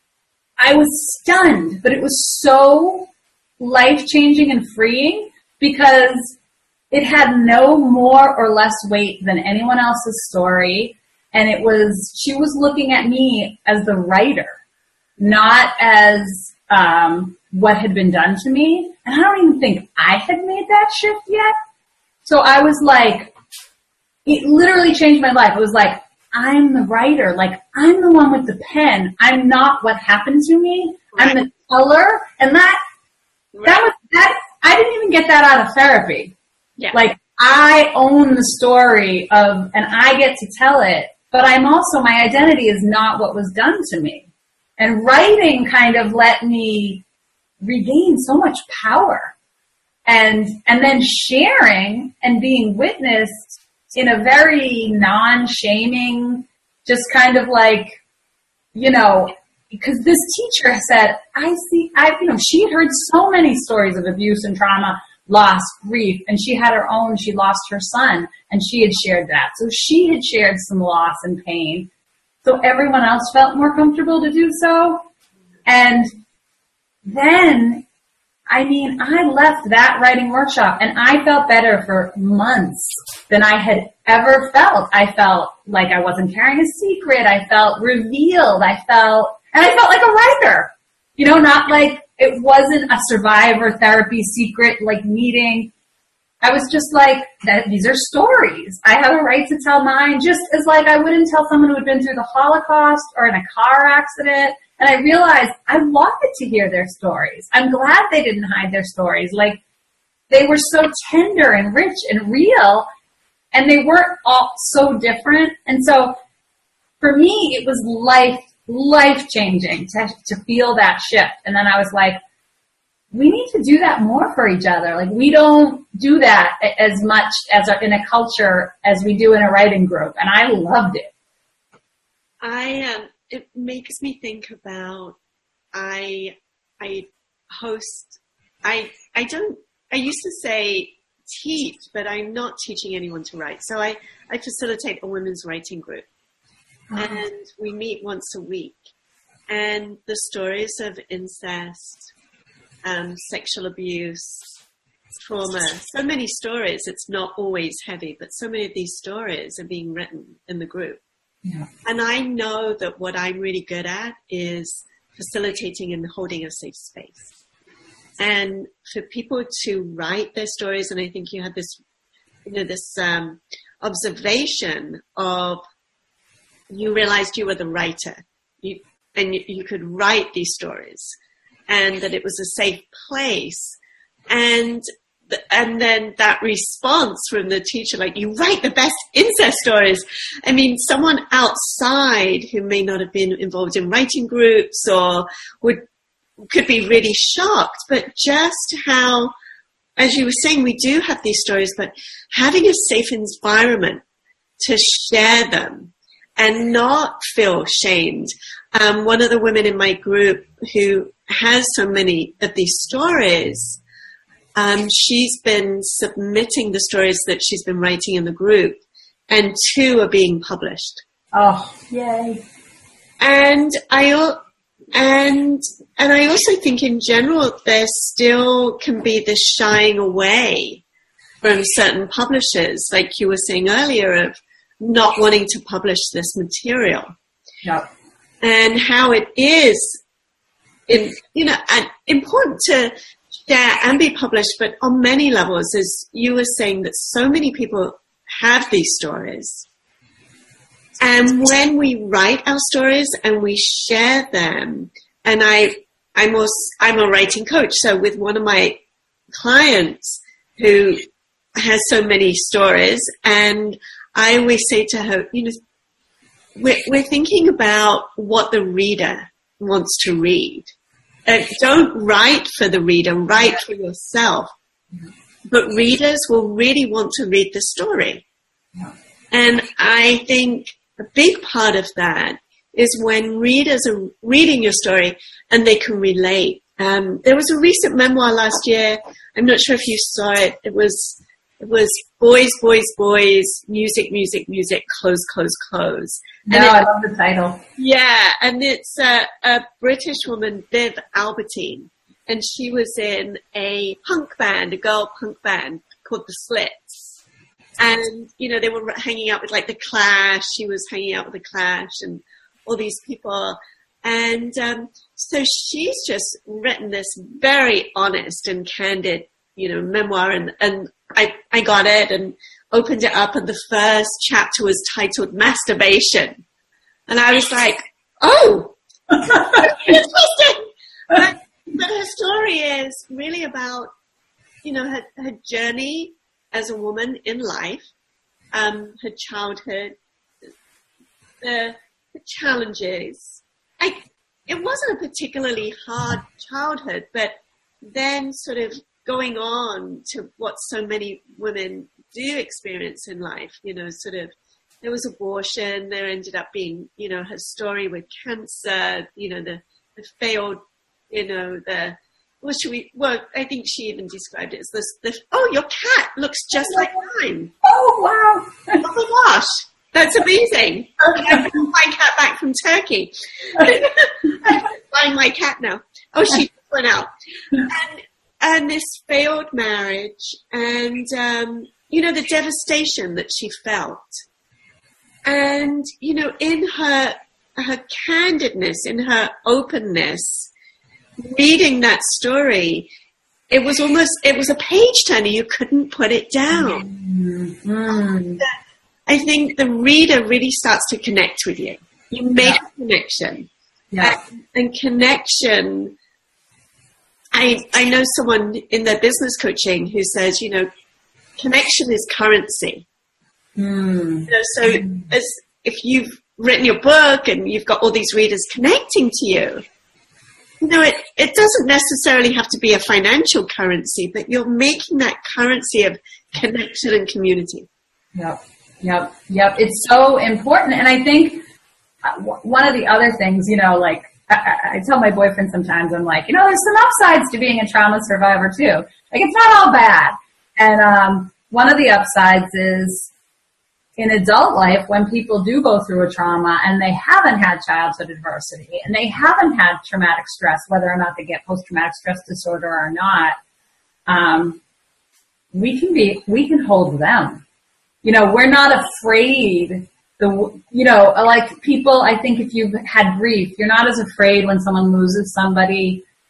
I was stunned, but it was so life-changing and freeing because it had no more or less weight than anyone else's story. And it was, she was looking at me as the writer, not as um, what had been done to me. And I don't even think I had made that shift yet. So I was like, it literally changed my life. It was like, I'm the writer. Like, I'm the one with the pen. I'm not what happened to me. Right. I'm the teller. And that, right. that was, that, I didn't even get that out of therapy. Yeah. Like, I own the story of, and I get to tell it, but I'm also, my identity is not what was done to me. And writing kind of let me regain so much power. And, and then sharing and being witnessed in a very non-shaming, just kind of like, you know, because this teacher said, I see, I, you know, she had heard so many stories of abuse and trauma, loss, grief, and she had her own, she lost her son, and she had shared that. So she had shared some loss and pain. So everyone else felt more comfortable to do so. And then, I mean, I left that writing workshop and I felt better for months than I had ever felt. I felt like I wasn't carrying a secret. I felt revealed. I felt, and I felt like a writer, you know, not like it wasn't a survivor therapy secret, like meeting. I was just like, that, these are stories. I have a right to tell mine, just as like I wouldn't tell someone who had been through the Holocaust or in a car accident. And I realized I wanted to hear their stories. I'm glad they didn't hide their stories. Like, they were so tender and rich and real, and they weren't all so different. And so for me, it was life, life-changing to, to feel that shift. And then I was like, we need to do that more for each other. Like, we don't do that as much as a, in a culture as we do in a writing group. And I loved it. I, um, it makes me think about, I, I host, I, I don't, I used to say teach, but I'm not teaching anyone to write. So I, I facilitate a women's writing group. Oh. And we meet once a week. And the stories of incest, um, sexual abuse, trauma, so many stories. It's not always heavy, but so many of these stories are being written in the group. Yeah. And I know that what I'm really good at is facilitating and holding a safe space. and for people to write their stories. And I think you had this, you know, this um, observation of you realized you were the writer, you, and you, you could write these stories, and that it was a safe place. And and then that response from the teacher, like, you write the best incest stories. I mean, someone outside who may not have been involved in writing groups or would could be really shocked. But just how, as you were saying, we do have these stories, but having a safe environment to share them and not feel shamed. Um, one of the women in my group who has so many of these stories, Um, she's been submitting the stories that she's been writing in the group, and two are being published. Oh, yay. And I, and, and I also think in general, there still can be this shying away from certain publishers, like you were saying earlier, of not wanting to publish this material. Yep. And how it is, in, you know, and important to share and be published, but on many levels, as you were saying, that so many people have these stories. And when we write our stories and we share them, and I, I'm also, I'm a writing coach, so with one of my clients who has so many stories, and I always say to her, you know, we're, we're thinking about what the reader wants to read. Uh, don't write for the reader, write for yourself. But readers will really want to read the story. And I think a big part of that is when readers are reading your story and they can relate. Um, there was a recent memoir last year. I'm not sure if you saw it. It was, it was Boys, Boys, Boys, Music, Music, Music, Close, Close, Close. No, it, I love the title. Yeah, and it's a, a British woman, Viv Albertine, and she was in a punk band, a girl punk band called The Slits. And, you know, they were hanging out with, like, The Clash. She was hanging out with The Clash and all these people. And um, so she's just written this very honest and candid, you know, memoir. And, and I, I got it and opened it up, and the first chapter was titled Masturbation. And I was like, oh, interesting. But, but her story is really about, you know, her, her journey as a woman in life, um, her childhood, the, the challenges. I, it wasn't a particularly hard childhood, but then sort of going on to what so many women do experience in life, you know, sort of, there was abortion, there ended up being, you know, her story with cancer, you know, the, the failed, you know, the, what should we, well, I think she even described it as this, the, oh, your cat looks just like mine. Oh, wow. Oh my gosh, that's amazing. I brought my cat back from Turkey. I'm buying my cat now. Oh, she went out. And, and this failed marriage, and, um, you know, the devastation that she felt. And, you know, in her, her candidness, in her openness, reading that story, it was almost, it was a page turner. You couldn't put it down. Mm-hmm. I think the reader really starts to connect with you. You make yeah. a connection. Yeah. And, and connection, I, I know someone in their business coaching who says, you know, connection is currency. Mm. You know, so mm. as if you've written your book and you've got all these readers connecting to you, you know, it, it doesn't necessarily have to be a financial currency, but you're making that currency of connection and community. Yep, yep, yep. It's so important. And I think one of the other things, you know, like I, I tell my boyfriend sometimes, I'm like, you know, there's some upsides to being a trauma survivor too. Like, it's not all bad. And um, one of the upsides is in adult life, when people do go through a trauma and they haven't had childhood adversity and they haven't had traumatic stress, whether or not they get post-traumatic stress disorder or not, um, we can be, we can hold them. You know, we're not afraid. The, you know, like people, I think if you've had grief, you're not as afraid when someone loses somebody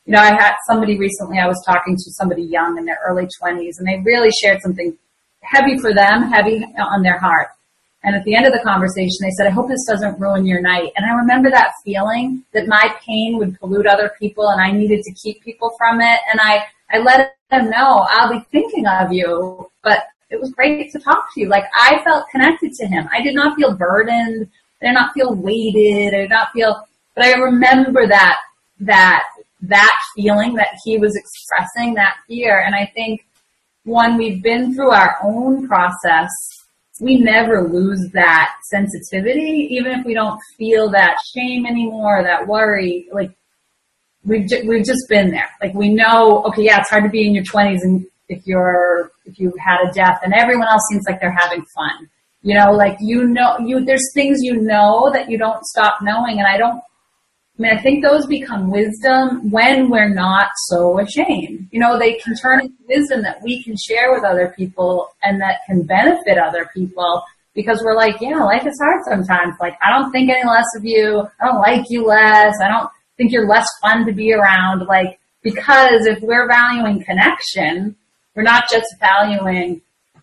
you know, I had somebody recently, I was talking to somebody young in their early twenties, and they really shared something heavy for them, heavy on their heart. And at the end of the conversation, they said, I hope this doesn't ruin your night. And I remember that feeling that my pain would pollute other people and I needed to keep people from it. And I, I let them know, I'll be thinking of you, but it was great to talk to you. Like, I felt connected to him. I did not feel burdened. I did not feel weighted. I did not feel, but I remember that, that, that feeling that he was expressing, that fear. And I think when we've been through our own process, we never lose that sensitivity, even if we don't feel that shame anymore, that worry. Like, we've ju- we've just been there. Like, we know, okay, yeah, it's hard to be in your twenties and if you're if you've had a death, and everyone else seems like they're having fun. You know, like, you know, you there's things you know that you don't stop knowing, and I don't. I mean, I think those become wisdom when we're not so ashamed. You know, they can turn into wisdom that we can share with other people and that can benefit other people, because we're like, yeah, life is hard sometimes. Like, I don't think any less of you. I don't like you less. I don't think you're less fun to be around. Like, because if we're valuing connection, we're not just valuing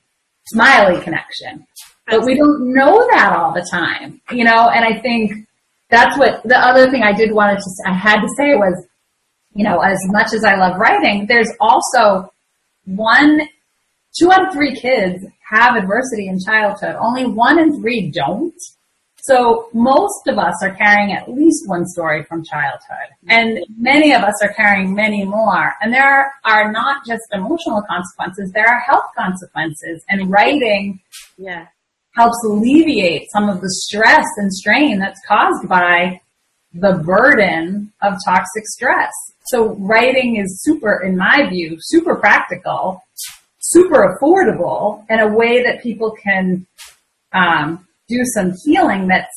smiley connection. But we don't know that all the time, you know, and I think that's what the other thing I did wanted to I had to say was, you know, as much as I love writing, there's also one, two out of three kids have adversity in childhood. Only one in three don't. So most of us are carrying at least one story from childhood, and many of us are carrying many more. And there are not just emotional consequences, there are health consequences, and writing yeah. helps alleviate some of the stress and strain that's caused by the burden of toxic stress. So writing is super, in my view, super practical, super affordable, and a way that people can um, do some healing that's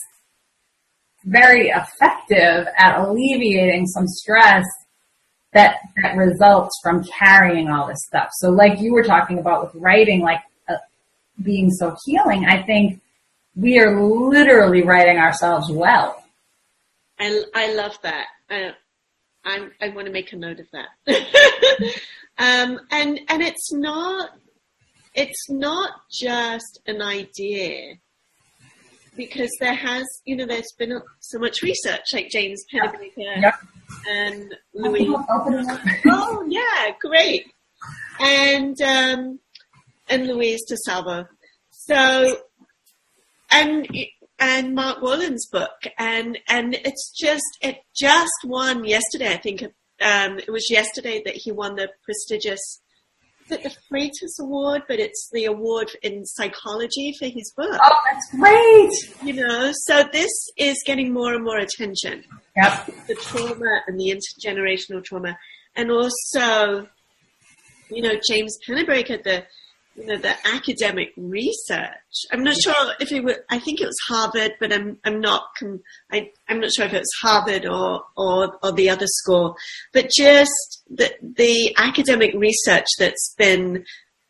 very effective at alleviating some stress that, that results from carrying all this stuff. So like you were talking about with writing, like, being so healing, I think we are literally writing ourselves well. I, I love that. I, I, I want to make a note of that. um, and, and it's not, it's not just an idea, because there has, you know, there's been so much research, like James Pennebaker yep. and Louise. Oh yeah, great. And, um, and Louise DeSalvo. So, and, and Mark Wolyn's book, and, and it's just, it just won yesterday, I think, um, it was yesterday that he won the prestigious, is it the Freitas Award, but it's the award in psychology for his book. Oh, that's great! You know, so this is getting more and more attention. Yep. The trauma and the intergenerational trauma, and also, you know, James Pennebaker, the, you know, the academic research. I'm not sure if it was, I think it was Harvard, but I'm, I'm not, com, I, I'm not sure if it was Harvard or, or, or the other school, but just the, the academic research that's been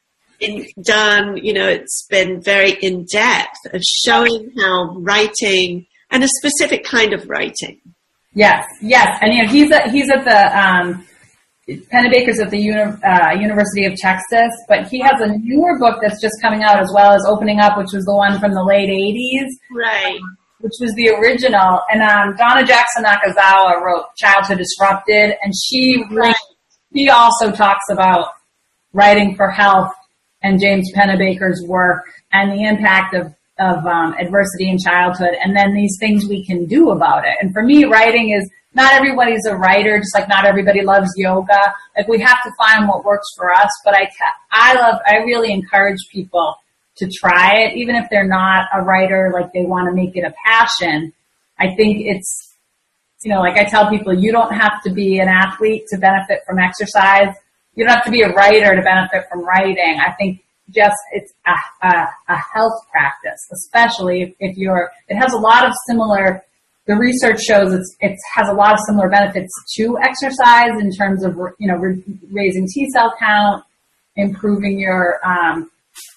in, done, you know, it's been very in depth of showing how writing, and a specific kind of writing. Yes, yes. And, you know, he's at, he's at the, um, Pennebaker's at the uni- uh, University of Texas, but he has a newer book that's just coming out, as well as Opening Up, which was the one from the late eighties. Right. Um, which was the original. And um, Donna Jackson Nakazawa wrote Childhood Disrupted, and she right. she also talks about writing for health and James Pennebaker's work and the impact of, of um, adversity in childhood, and then these things we can do about it. And for me, writing is, not everybody's a writer, just like not everybody loves yoga. Like, we have to find what works for us, but I, I love, I really encourage people to try it, even if they're not a writer, like they want to make it a passion. I think it's, you know, like I tell people, you don't have to be an athlete to benefit from exercise. You don't have to be a writer to benefit from writing. I think just it's a, a, a health practice, especially if, if you're, it has a lot of similar, the research shows it's, it has a lot of similar benefits to exercise in terms of, you know, re- raising T cell count, improving your, um,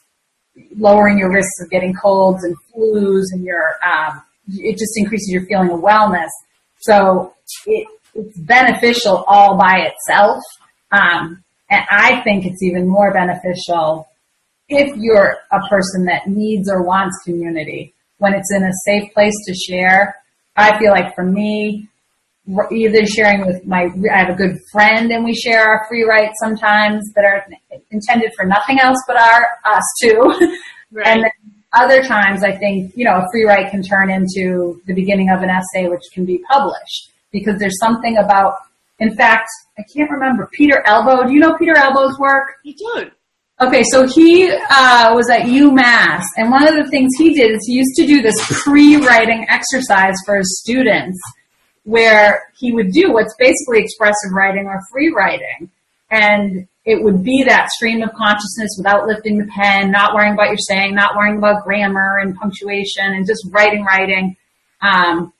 lowering your risks of getting colds and flus, and your, um, it just increases your feeling of wellness. So it, it's beneficial all by itself. Um, and I think it's even more beneficial if you're a person that needs or wants community, when it's in a safe place to share. I feel like for me, either sharing with my, I have a good friend and we share our free writes sometimes that are intended for nothing else but our, us too. Right. And then other times I think, you know, a free write can turn into the beginning of an essay which can be published, because there's something about, in fact, I can't remember, Peter Elbow. Do you know Peter Elbow's work? You don't. Okay, so he uh, was at UMass, and one of the things he did is he used to do this pre-writing exercise for his students where he would do what's basically expressive writing or free writing. And it would be that stream of consciousness without lifting the pen, not worrying about your saying, not worrying about grammar and punctuation, and just writing, writing. Um,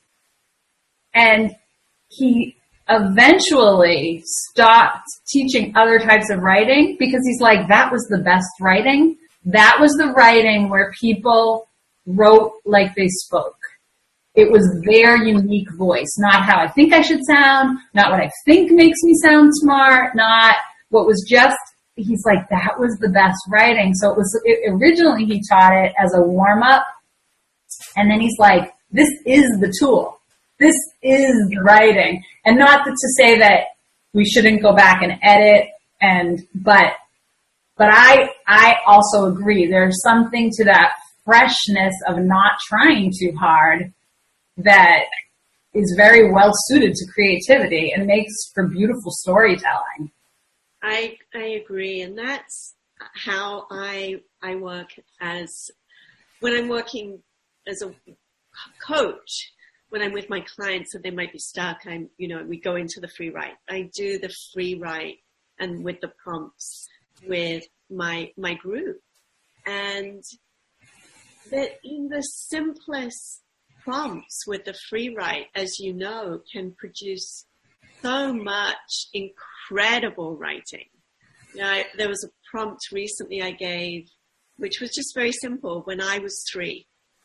and he eventually stopped teaching other types of writing because he's like, that was the best writing. That was the writing where people wrote like they spoke. It was their unique voice, not how I think I should sound, not what I think makes me sound smart, not what was just, he's like, that was the best writing. So it was, it, originally he taught it as a warm up, and then he's like, this is the tool. This is the writing. And not to say that we shouldn't go back and edit, and, but, but I, I also agree. There's something to that freshness of not trying too hard that is very well suited to creativity and makes for beautiful storytelling. I, I agree. And that's how I, I work as, when I'm working as a coach. When I'm with my clients and they might be stuck, I'm, you know, we go into the free write. I do the free write and with the prompts with my, my group. And that in the simplest prompts with the free write, as you know, can produce so much incredible writing. You know, I, there was a prompt recently I gave, which was just very simple, when I was three.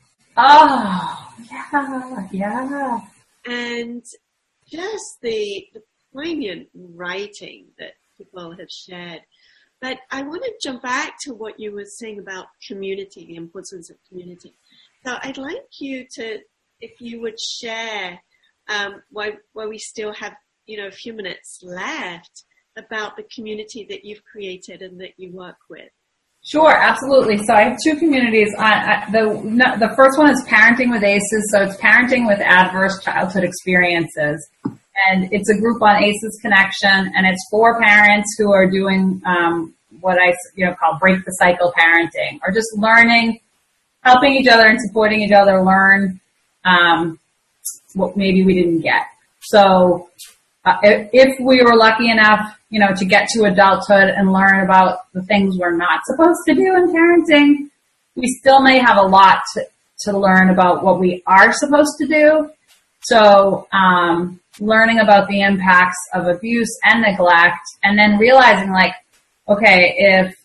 Oh, yeah, yeah. And just the, the poignant writing that people have shared. But I want to jump back to what you were saying about community, the importance of community. So I'd like you to, if you would share, um, while, while we still have, you know, a few minutes left, about the community that you've created and that you work with. Sure, absolutely. So I have two communities. I, I, the the first one is Parenting with ACEs. So it's parenting with adverse childhood experiences, and it's a group on ACEs Connection, and it's for parents who are doing um, what I you know call break the cycle parenting, or just learning, helping each other and supporting each other learn um, what maybe we didn't get. So uh, if, if we were lucky enough, you know, to get to adulthood and learn about the things we're not supposed to do in parenting, we still may have a lot to, to learn about what we are supposed to do. So, um, learning about the impacts of abuse and neglect, and then realizing like, okay, if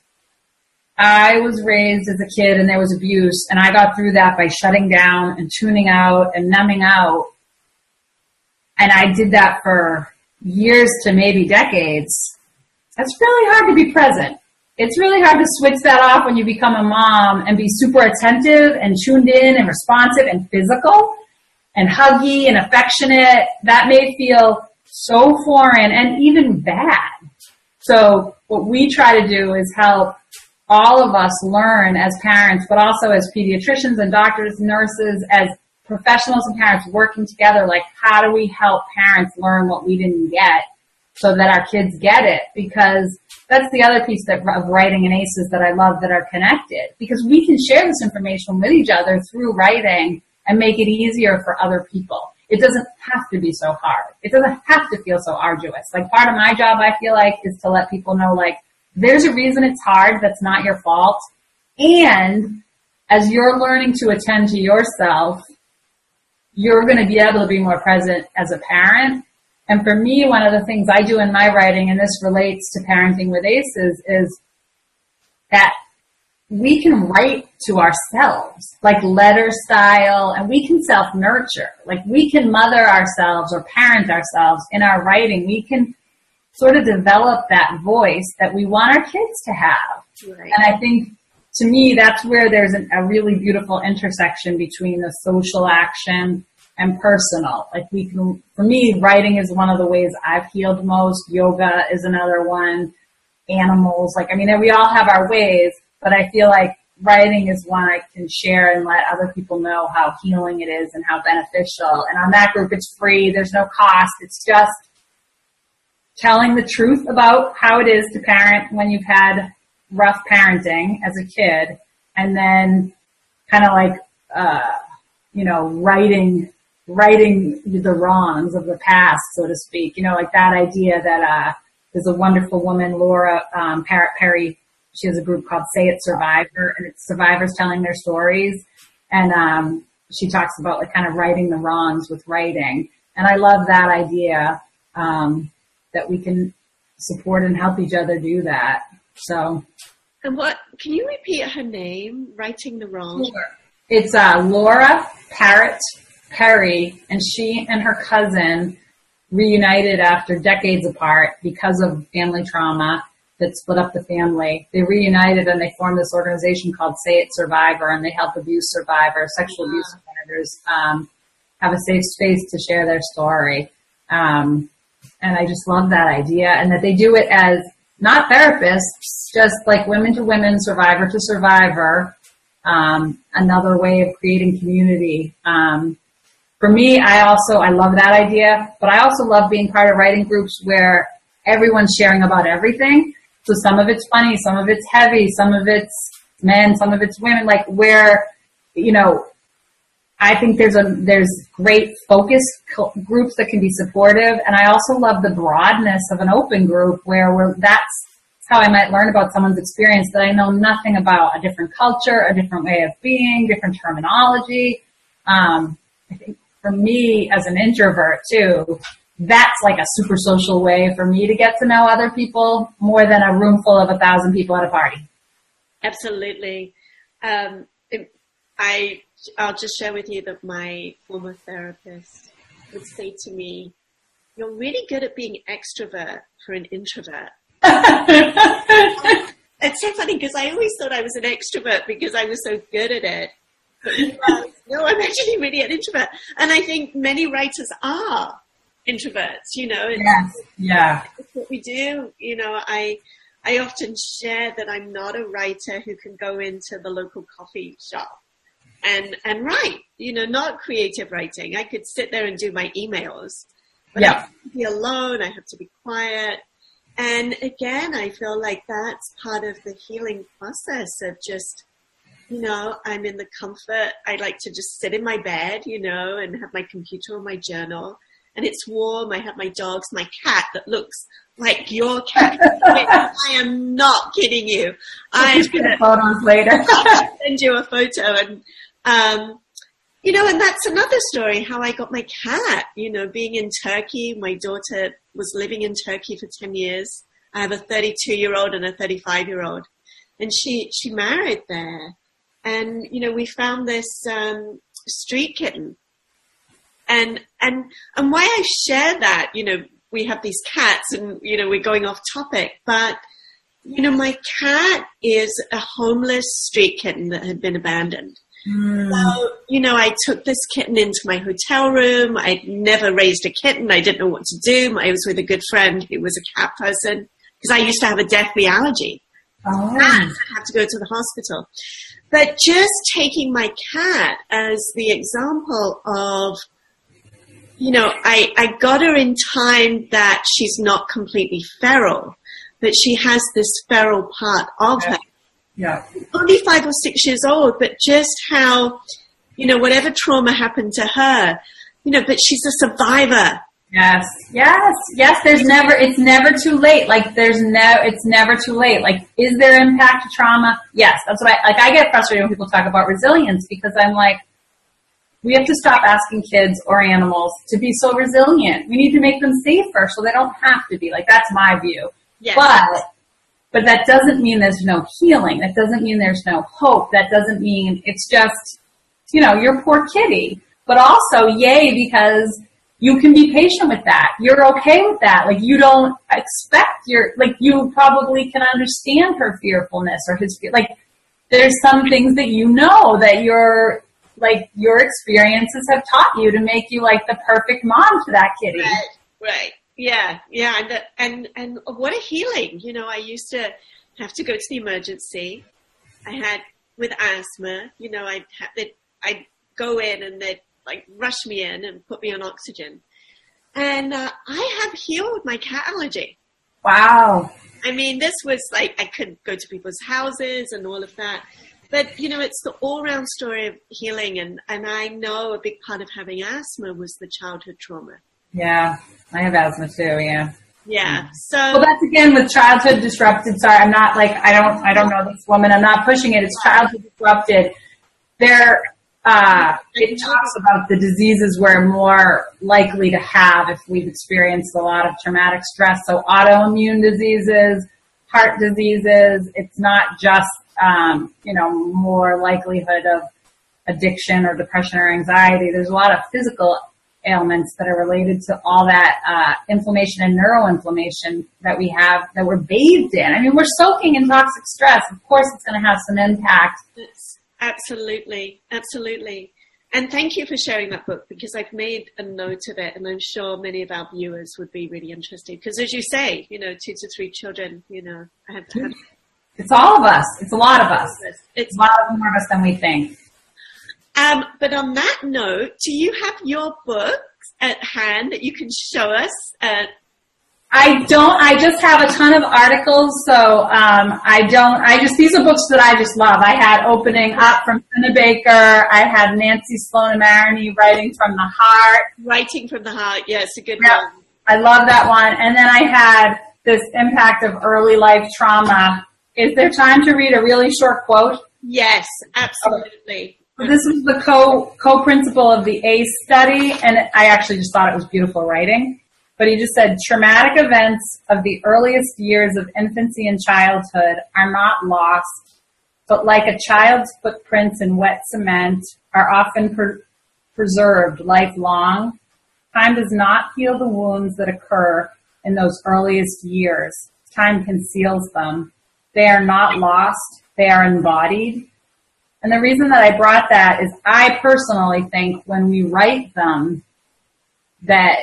I was raised as a kid and there was abuse and I got through that by shutting down and tuning out and numbing out, and I did that for years to maybe decades, that's really hard to be present. It's really hard to switch that off when you become a mom and be super attentive and tuned in and responsive and physical and huggy and affectionate. That may feel so foreign and even bad. So what we try to do is help all of us learn as parents, but also as pediatricians and doctors, nurses, as professionals and parents working together, like how do we help parents learn what we didn't get so that our kids get it? Because that's the other piece that, of writing and ACEs that I love that are connected, because we can share this information with each other through writing and make it easier for other people. It doesn't have to be so hard. It doesn't have to feel so arduous. Like part of my job, I feel like, is to let people know, like, there's a reason it's hard. That's not your fault. And as you're learning to attend to yourself, you're going to be able to be more present as a parent. And for me, one of the things I do in my writing, and this relates to parenting with ACEs, is that we can write to ourselves, like letter style, and we can self-nurture. Like we can mother ourselves or parent ourselves in our writing. We can sort of develop that voice that we want our kids to have. Right. And I think, to me, that's where there's an, a really beautiful intersection between the social action and personal. Like we can, for me, writing is one of the ways I've healed most. Yoga is another one. Animals, like, I mean, we all have our ways, but I feel like writing is one I can share and let other people know how healing it is and how beneficial. And on that group, it's free. There's no cost. It's just telling the truth about how it is to parent when you've had rough parenting as a kid, and then kind of like, uh, you know, writing, writing the wrongs of the past, so to speak. You know, like that idea that, uh, there's a wonderful woman, Laura, um, Parrott Perry. She has a group called Say It Survivor, and it's survivors telling their stories. And, um, she talks about like kind of righting the wrongs with writing. And I love that idea, um, that we can support and help each other do that. So. And what, can you repeat her name, Righting the Wrong? Sure. It's uh, Laura Parrott Perry, and she and her cousin reunited after decades apart because of family trauma that split up the family. They reunited and they formed this organization called Say It Survivor, and they help abuse survivors, sexual wow. abuse survivors, um, have a safe space to share their story. Um, and I just love that idea, and that they do it as not therapists, just like women to women, survivor to survivor, um, another way of creating community. Um, for me, I also, I love that idea, but I also love being part of writing groups where everyone's sharing about everything. So some of it's funny, some of it's heavy, some of it's men, some of it's women, like where, you know, I think there's a, there's great focus groups that can be supportive. And I also love the broadness of an open group where we're, that's how I might learn about someone's experience that I know nothing about, a different culture, a different way of being, different terminology. Um, I think for me as an introvert too, that's like a super social way for me to get to know other people more than a room full of a thousand people at a party. Absolutely. Um, it, I, I'll just share with you that my former therapist would say to me, "You're really good at being extrovert for an introvert." It's so funny because I always thought I was an extrovert because I was so good at it. But realized, no, I'm actually really an introvert. And I think many writers are introverts, you know. It's, yes. Yeah. It's what we do. You know, I, I often share that I'm not a writer who can go into the local coffee shop and, and write, you know, not creative writing. I could sit there and do my emails, but yeah. I have to be alone. I have to be quiet. And again, I feel like that's part of the healing process of just, you know, I'm in the comfort. I like to just sit in my bed, you know, and have my computer or my journal. And it's warm. I have my dogs, my cat that looks like your cat. I am not kidding you. I'm going to photos later. send you a photo. And, um, you know, and that's another story, how I got my cat, you know, being in Turkey. My daughter was living in Turkey for ten years. I have a thirty-two-year-old and a thirty-five-year-old. And she, she married there. And, you know, we found this um, street kitten. And, and, and why I share that, you know, we have these cats and, you know, we're going off topic, but, you know, my cat is a homeless street kitten that had been abandoned. Mm. So, you know, I took this kitten into my hotel room. I'd never raised a kitten. I didn't know what to do. I was with a good friend who was a cat person because I used to have a deathly allergy. Oh. And I had to go to the hospital. But just taking my cat as the example of, you know, I, I got her in time that she's not completely feral, but she has this feral part of yeah. her. Yeah. Only five or six years old, but just how, you know, whatever trauma happened to her, you know, but she's a survivor. Yes, yes, yes, there's never, it's never too late. Like there's no, it's never too late. Like, is there impact to trauma? Yes, that's what I, like I get frustrated when people talk about resilience because I'm like, we have to stop asking kids or animals to be so resilient. We need to make them safer so they don't have to be. Like, that's my view. Yes. But But that doesn't mean there's no healing. That doesn't mean there's no hope. That doesn't mean it's just, you know, your poor kitty. But also, yay, because you can be patient with that. You're okay with that. Like, you don't expect your, like, you probably can understand her fearfulness or his fear. Like, there's some things that you know that your, like, your experiences have taught you to make you, like, the perfect mom to that kitty. Right, right. Yeah, yeah, and the, and and what a healing! You know, I used to have to go to the emergency. I had with asthma. You know, I'd have, they'd, I'd go in and they'd like rush me in and put me on oxygen. And uh, I have healed my cat allergy. Wow! I mean, this was like I couldn't go to people's houses and all of that. But you know, it's the all-round story of healing, and and I know a big part of having asthma was the childhood trauma. Yeah, I have asthma too, yeah. Yeah, so... Well, that's again with childhood disrupted. Sorry, I'm not like, I don't, I don't know this woman. I'm not pushing it. It's childhood disrupted. There, uh, it talks about the diseases we're more likely to have if we've experienced a lot of traumatic stress. So autoimmune diseases, heart diseases, it's not just, um, you know, more likelihood of addiction or depression or anxiety. There's a lot of physical ailments that are related to all that uh, inflammation and neuroinflammation that we have, that we're bathed in. I mean, we're soaking in toxic stress. Of course, it's going to have some impact. It's absolutely, absolutely. And thank you for sharing that book, because I've made a note of it, and I'm sure many of our viewers would be really interested. Because as you say, you know, two to three children, you know, I have to have... It's all of us. It's a lot of us. It's a lot more of us than we think. Um, but on that note, do you have your books at hand that you can show us? Uh, I don't. I just have a ton of articles, so um, I don't. I just these are books that I just love. I had Opening Up from Tina Baker. I had Nancy Sloan Maroney, Writing from the Heart. Writing from the Heart, yes, a good yep. one. I love that one. And then I had this Impact of Early Life Trauma. Is there time to read a really short quote? Yes, absolutely. So this is the co, co-principal of the ACE study, and I actually just thought it was beautiful writing. But he just said, traumatic events of the earliest years of infancy and childhood are not lost, but like a child's footprints in wet cement, are often per- preserved lifelong. Time does not heal the wounds that occur in those earliest years. Time conceals them. They are not lost. They are embodied. And the reason that I brought that is I personally think when we write them, that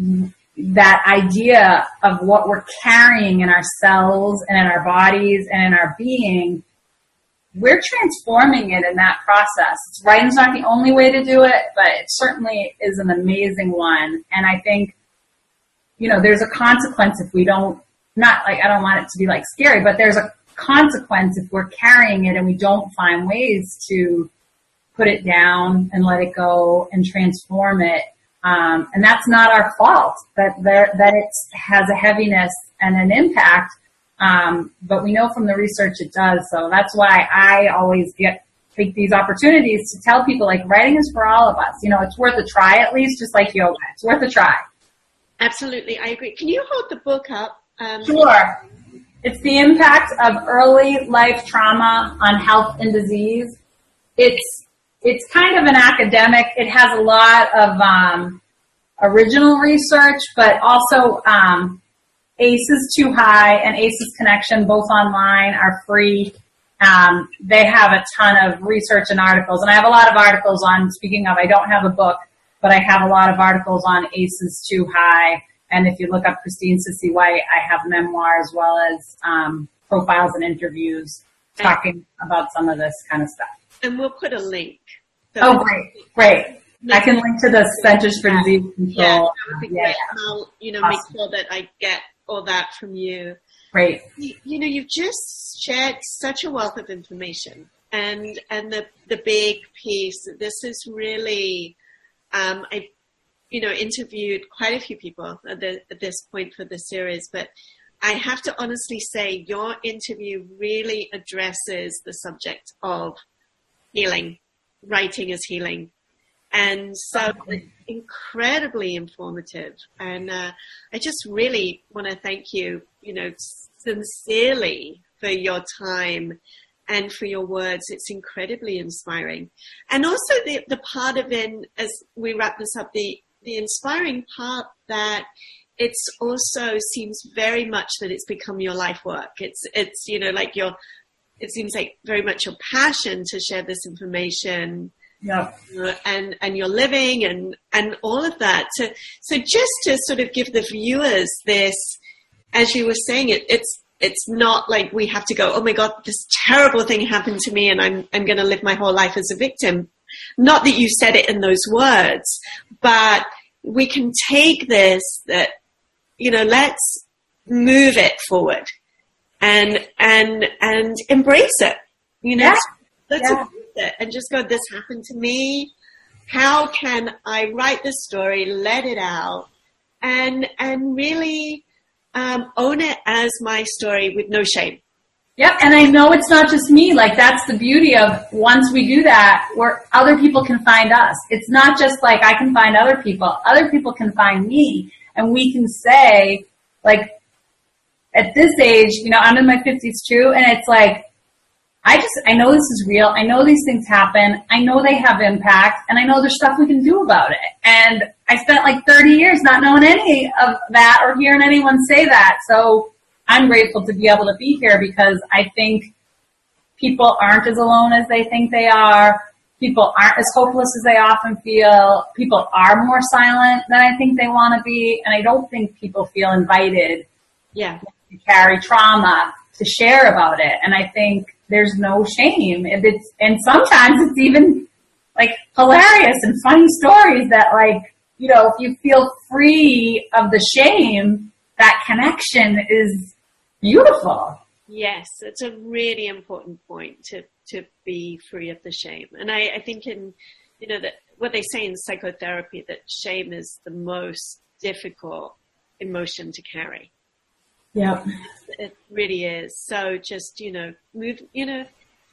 that idea of what we're carrying in our cells and in our bodies and in our being, we're transforming it in that process. Writing's not the only way to do it, but it certainly is an amazing one. And I think, you know, there's a consequence if we don't, not like, I don't want it to be like scary, but there's a consequence if we're carrying it and we don't find ways to put it down and let it go and transform it. Um, and that's not our fault, that there, that it has a heaviness and an impact. Um, but we know from the research it does. So that's why I always get, take these opportunities to tell people, like, writing is for all of us. You know, it's worth a try at least, just like yoga. It's worth a try. Absolutely. I agree. Can you hold the book up? Um, Sure. It's the impact of early life trauma on health and disease. It's it's kind of an academic. It has a lot of um, original research, but also um, ACEs Too High and ACEs Connection, both online, are free. Um, they have a ton of research and articles, and I have a lot of articles on. Speaking of, I don't have a book, but I have a lot of articles on ACEs Too High. And if you look up Christine Cissy White, I have memoir as well as um, profiles and interviews talking about some of this kind of stuff. And we'll put a link. So oh, great, great. I can link to the Centers for Disease Control. Yeah, that would be yeah, great. yeah. And I'll, you know, Awesome. make sure that I get all that from you. Great. You, you know, you've just shared such a wealth of information. And and the, the big piece, this is really, um, I you know, interviewed quite a few people at, the, at this point for the series, but I have to honestly say your interview really addresses the subject of healing, writing as healing. And so it's incredibly informative. And uh, I just really want to thank you, you know, sincerely for your time and for your words. It's incredibly inspiring. And also the, the part of it, as we wrap this up, the, the inspiring part that it's also seems very much that it's become your life work. It's, it's, you know, like your, it seems like very much your passion to share this information. Yeah. Uh, and, and your living and, and all of that. So, so just to sort of give the viewers this, as you were saying it, it's, it's not like we have to go, oh my God, this terrible thing happened to me and I'm, I'm going to live my whole life as a victim. Not that you said it in those words, but we can take this that, you know, let's move it forward and, and, and embrace it, you know, yeah. let's yeah. embrace it and just go, this happened to me. How can I write this story, let it out and, and really, Um, own it as my story with no shame. Yep, and I know it's not just me. Like, that's the beauty of once we do that, where other people can find us. It's not just like I can find other people. Other people can find me, and we can say, like, at this age, you know, I'm in my fifties too, and it's like, I just, I know this is real. I know these things happen. I know they have impact, and I know there's stuff we can do about it. And I spent like thirty years not knowing any of that or hearing anyone say that. So I'm grateful to be able to be here because I think people aren't as alone as they think they are. People aren't as hopeless as they often feel. People are more silent than I think they want to be. And I don't think people feel invited yeah. to carry trauma to share about it. And I think there's no shame. If it's, and sometimes it's even like hilarious and funny stories that, like, you know, if you feel free of the shame, that connection is beautiful. Yes, it's a really important point to, to be free of the shame. And I, I think in, you know, that what they say in psychotherapy, that shame is the most difficult emotion to carry. Yeah. It really is. So just, you know, move, you know,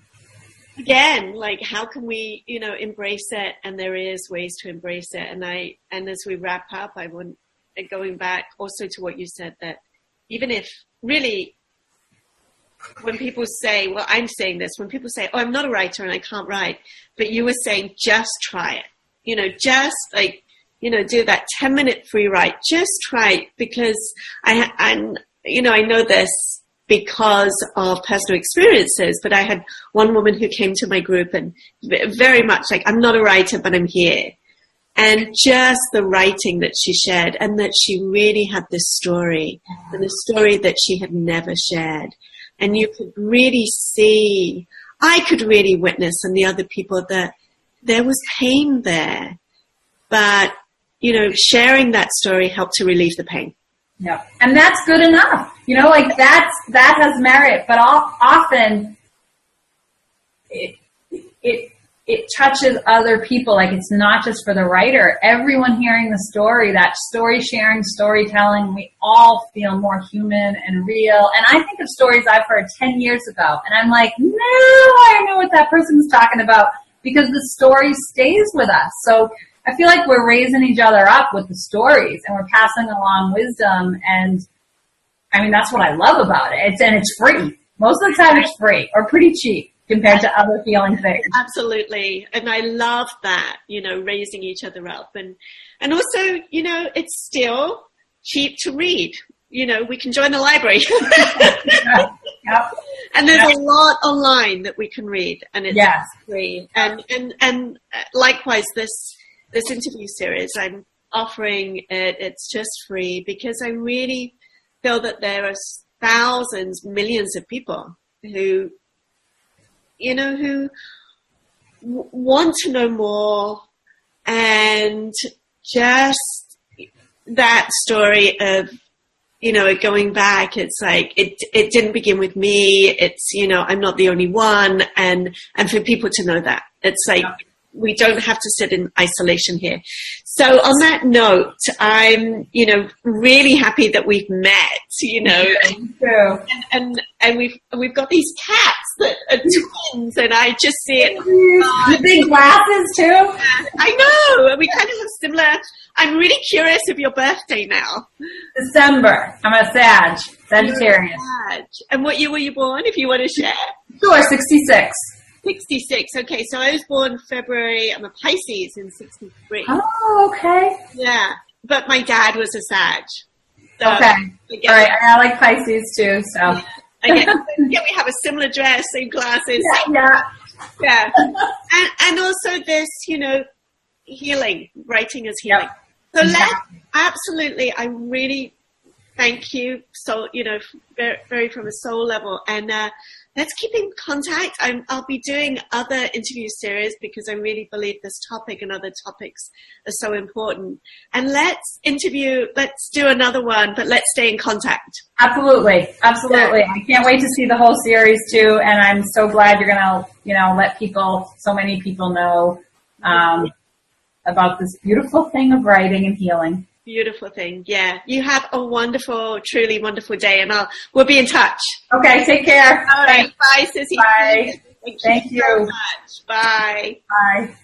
again, like how can we, you know, embrace it? And there is ways to embrace it. And I, and as we wrap up, I want, going back also to what you said, that even if really when people say, well, I'm saying this, when people say, oh, I'm not a writer and I can't write, but you were saying, just try it, you know, just like, you know, do that ten minute free write, just try it because I, I'm, you know, I know this because of personal experiences, but I had one woman who came to my group and very much like, I'm not a writer, but I'm here. And just the writing that she shared and that she really had this story and the story that she had never shared. And you could really see, I could really witness and the other people that there was pain there, but, you know, sharing that story helped to relieve the pain. Yeah. And that's good enough. You know, like that's, that has merit, but often it, it, it touches other people. Like it's not just for the writer. Everyone hearing the story, that story sharing, storytelling, we all feel more human and real. And I think of stories I've heard ten years ago and I'm like, no, I know what that person was talking about because the story stays with us. So I feel like we're raising each other up with the stories and we're passing along wisdom. And I mean, that's what I love about it. It's, and it's free. Most of the time it's free or pretty cheap compared to other healing things. Absolutely. And I love that, you know, raising each other up. And, and also, you know, it's still cheap to read. You know, we can join the library. Yep. Yep. And there's Yep. a lot online that we can read and it's yes. free. And, and, and likewise, this, this interview series, I'm offering it, it's just free because I really feel that there are thousands, millions of people who, you know, who w- want to know more and just that story of, you know, going back, it's like, it, it didn't begin with me. It's, you know, I'm not the only one. And, and for people to know that it's like, yeah. We don't have to sit in isolation here. So on that note, I'm, you know, really happy that we've met, you know, Thank you. and, and, and we've, we've got these cats that are twins, and I just see it. The big glasses too. I know, and we kind of have similar. I'm really curious of your birthday now. December. I'm a Sag, Sagittarius. Sag. And what year were you born, if you want to share? Sure, sixty-six. sixty-six. Okay, so I was born February. I'm a Pisces in sixty-three. Oh, okay. Yeah, but my dad was a Sag. So okay. Again, all right. I like Pisces too. So. Yeah. Again, yeah, we have a similar dress, same glasses. Yeah. Yeah. And, and also this, you know, healing, writing is healing. Yep. So Exactly. let's, absolutely, I really thank you. So, you know, very, very from a soul level. And uh, let's keep in contact. I'm, I'll be doing other interview series because I really believe this topic and other topics are so important. And let's interview, let's do another one, but let's stay in contact. Absolutely. Absolutely. I can't wait to see the whole series too. And I'm so glad you're going to, you know, let people, so many people know um, about this beautiful thing of writing and healing. Beautiful thing. Yeah. You have a wonderful, truly wonderful day, and I'll, we'll be in touch. Okay. Take care. All right. Bye, Sissy. Bye. Thank you, Thank you. so much. Bye. Bye.